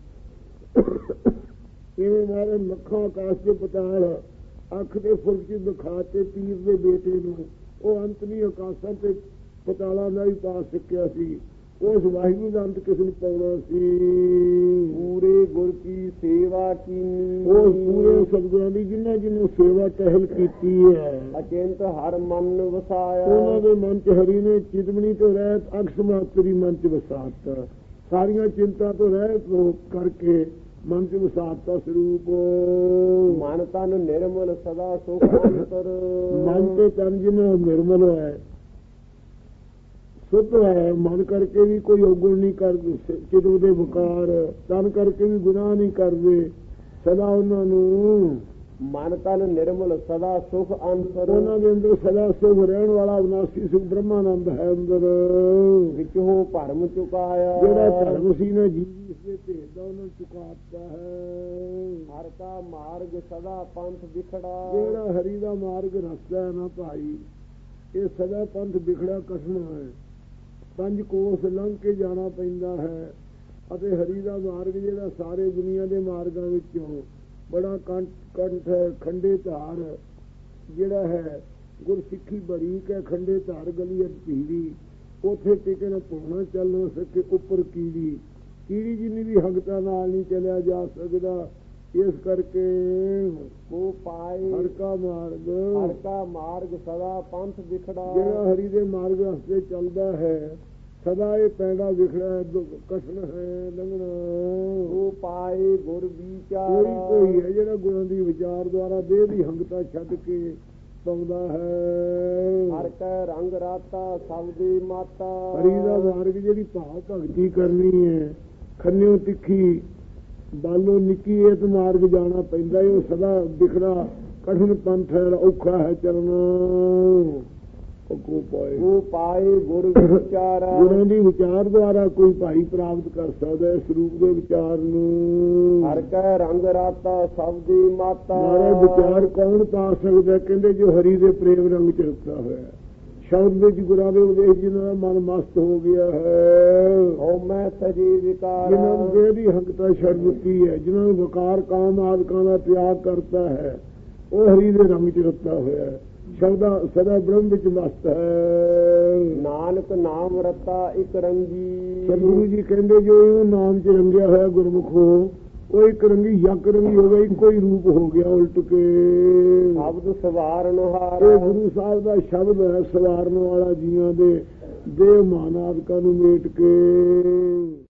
ਇਵੇਂ ਮਾਰੇ ਲੱਖਾਂ ਆਕਾਸ਼ ਦੇ ਪਤਾਲ ਅੱਖ ਦੇ ਫੁਰਕ ਚ ਦਿਖਾ ਤੇ ਪੀਰ ਦੇ ਬੇਟੇ ਨੂੰ ਉਹ ਅੰਤ ਨਹੀਂ ਆਕਾਸ਼ਾਂ ਤੇ ਪਤਾਲਾਂ ਦਾ ਹੀ ਪਾ ਸਕਿਆ ਸੀ। ਉਸ ਵਾਹਿਗੁਰੂ ਦਾ ਅੰਤ ਕਿਸ ਨੂੰ ਪਾਉਣਾ ਸੀ। ਪੂਰੇ ਗੁਰ ਕੀ ਸੇਵਾ ਕੀਨੀ ਉਸ ਪੂਰੇ ਸਤਿਗੁਰਾਂ ਦੀ ਜਿਨ੍ਹਾਂ ਜਿਹਨੂੰ ਸੇਵਾ ਟਹਿਲ ਕੀਤੀ ਹੈ, ਅਚਿੰਤ ਹਰ ਮਨ ਵਸਾਇਆ ਉਹਨਾਂ ਦੇ ਮਨ ਚ ਹਰੀ ਨੇ ਚਿਤਮਨੀ ਤੋਂ ਰਹਿਤ ਅਕਸ ਮਾਤਰੀ ਮਨ ਚ ਵਸਾਤਾ, ਸਾਰੀਆਂ ਚਿੰਤਾ ਤੋਂ ਰਹਿਤ ਕਰਕੇ ਮਨ ਚ ਵਸਾਤਾ ਸਰੂਪ। ਮਨ ਤਨ ਨਿਰਮਲ ਸਦਾ ਸੁਖ ਅੰਤਰ ਮਨ ਤੇ ਤਨ ਜਿਹਨਾਂ ਨਿਰਮਲ ਹੈ, ਸ਼ੁੱਧ ਹੈ, ਮਨ ਕਰਕੇ ਵੀ ਕੋਈ ਔਗੁਣ ਨਹੀਂ ਕਰਦੇ, ਚਿਤਵ ਦੇ ਵਿਕਾਰ, ਤਨ ਕਰਕੇ ਵੀ ਗੁਨਾਹ ਨਹੀਂ ਕਰਦੇ, ਸਦਾ ਉਹਨਾਂ ਨੂੰ ਮਨ ਤਨ ਨਿਰਮਲ ਸਦਾ ਸੁਖ ਅੰਤਰ ਉਹਨਾਂ ਦੇ ਅੰਦਰ ਸਦਾ ਸੁਖ ਰਹਿਣ ਵਾਲਾ ਵਿਨਾਸ਼ੀ ਸੁਖ ਬ੍ਰਹਮਾਨੰਦ ਹੈ ਅੰਦਰ। ਵਿੱਚੋਂ ਭਰਮ ਚੁਕਾਇਆ ਜਿਹੜਾ ਧਰਮ ਸੀ ਨਾ ਜੀਵ ਇਸਦੇ ਭੇਦ ਦਾ ਉਹਨਾਂ ਚੁਕਾਤਾ ਹੈ। ਹਰ ਕਾ ਮਾਰਗ ਸਦਾ ਪੰਥ ਵਿਖੜਾ ਜਿਹੜਾ ਹਰੀ ਦਾ ਮਾਰਗ ਰਸਤਾ ਹੈ ਨਾ ਭਾਈ, ਇਹ ਸਦਾ ਪੰਥ ਵਿਖੜਾ ਕਸਣਾ ਹੈ। 5 ਕੋਸ ਲੰਘ ਕੇ ਜਾਣਾ ਪੈਂਦਾ ਹੈ ਅਤੇ ਹਰੀ ਦਾ ਮਾਰਗ ਜਿਹੜਾ ਸਾਰੇ ਦੁਨੀਆ ਦੇ ਮਾਰਗਾਂ ਵਿੱਚੋਂ ਬੜਾ ਕੰਠ ਹੈ, ਖੰਡੇ ਧਾਰ ਜਿਹੜਾ ਹੈ ਗੁਰਸਿੱਖੀ ਬਰੀਕ ਹੈ, ਖੰਡੇ ਧਾਰ ਗਲੀ ਭੀੜੀ, ਉੱਥੇ ਟਿਕੇ ਨਾ ਪਾਉਣਾ ਚੱਲ ਨਾ ਸਕੇ, ਉੱਪਰ ਕੀੜੀ ਜਿੰਨੀ ਵੀ ਹੰਗਤਾ ਨਾਲ ਨਹੀਂ ਚਲਿਆ ਜਾ ਸਕਦਾ। ਇਸ ਕਰਕੇ ਉਹ ਪਾਏ ਹਰ ਕਾ ਮਾਰਗ ਸਦਾ ਪੰਥ ਵਿਖੜਾ ਜਿਹੜਾ ਹਰੀ ਦੇ ਮਾਰਗ ਰਸਤੇ ਚੱਲਦਾ ਹੈ, ਸਦਾ ਇਹ ਪੈਂਡਾ ਵਿਖੜਾ ਹੈ, ਕਸਣ ਹੈ, ਲੰਘਣਾ। ਉਹ ਪਾਏ ਗੁਰ ਵਿਚਾਰ ਕੋਈ ਹੈ ਜਿਹੜਾ ਗੁਰਾਂ ਦੀ ਵਿਚਾਰ ਦੁਆਰਾ ਦੇਹ ਦੀ ਹੰਗਤਾ ਛੱਡ ਕੇ ਪਾਉਂਦਾ ਹੈ। ਹਰ ਕੈ ਰੰਗ ਰਾਤਾ ਸਭ ਦੀ ਮਾਤਾ ਹਰੀ ਦਾ ਮਾਰਗ ਜਿਹੜੀ ਭਾਵ ਭਗਤੀ ਕਰਨੀ ਹੈ, ਖੰਨਿਓ ਤਿੱਖੀ ਬਾਲੋ ਨਿੱਕੀ ਇਹ ਮਾਰਗ ਜਾਣਾ ਪੈਂਦਾ ਹੈ। ਉਹ ਸਦਾ ਵਿਖੜਾ ਕਠਿਨ ਪੰਥ ਹੈ, ਔਖਾ ਹੈ ਚੱਲਣਾ। ਉਹ ਪਾਏ ਗੁਰ ਵਿਚਾਰ ਗੁਰਾਂ ਦੀ ਵਿਚਾਰ ਦੁਆਰਾ ਕੋਈ ਭਾਈ ਪ੍ਰਾਪਤ ਕਰ ਸਕਦਾ ਇਸ ਰੂਪ ਦੇ ਵਿਚਾਰ ਨੂੰ। ਹਰ ਕੈ ਰੰਗ ਰਾਤਾ ਸਭ ਦੀ ਮਾਤਾ ਮਾਰਾ ਵਿਚਾਰ ਕੌਣ ਪਾ ਸਕਦਾ? ਕਹਿੰਦੇ ਜੋ ਹਰੀ ਦੇ ਪ੍ਰੇਮ ਰੰਗ ਚ ਰਚਿਆ ਹੋਇਆ, ਸ਼ਬਦ ਵਿੱਚ ਗੁਰਾਂ ਦੇ ਉਪਦੇਸ਼ ਜਿਹਨਾਂ ਦਾ ਮਨ ਮਸਤ ਹੋ ਗਿਆ ਹੈ। ਉਹ ਮੈਂ ਸਜੀ ਵਿਕਾਰ ਜਿਹਨਾਂ ਨੂੰ ਦੇਹ ਦੀ ਹੰਗਤਾ ਛੱਡ ਦਿੱਤੀ ਹੈ, ਜਿਹਨਾਂ ਨੂੰ ਵਿਕਾਰ ਕਾਮ ਆਦਿਕਾਂ ਦਾ ਤਿਆਗ ਕਰਤਾ ਹੈ, ਉਹ ਹਰੀ ਦੇ ਰੰਗ ਚ ਰਚਿਆ ਹੋਇਆ ਹੈ, ਸ਼ਬਦਾ ਸਦਾ ਬ੍ਰਹਮ ਵਿੱਚ ਮਸਤ ਹੈ। ਨਾਨਕ ਨਾਮ ਰਤਾ ਇੱਕ ਰੰਗੀ ਸਤਿਗੁਰੂ ਜੀ ਕਹਿੰਦੇ ਜੋ ਇਹ ਨਾਮ ਚ ਰੰਗਿਆ ਹੋਇਆ ਗੁਰਮੁਖੋ, ਉਹ ਇੱਕ ਰੰਗੀ ਯਕ ਰੰਗੀ ਹੋ ਗਿਆ, ਇੱਕੋ ਹੀ ਰੂਪ ਹੋ ਗਿਆ ਉਲਟ ਕੇ। ਸ਼ਬਦ ਸਵਾਰਨ ਹਾਰ ਇਹ ਗੁਰੂ ਸਾਹਿਬ ਦਾ ਸ਼ਬਦ ਹੈ, ਸਵਾਰਨ ਵਾਲਾ ਜੀਆਂ ਦੇ ਦੇਹ ਮਾਨ ਆਦਿਕਾਂ ਨੂੰ ਮੇਟ ਕੇ।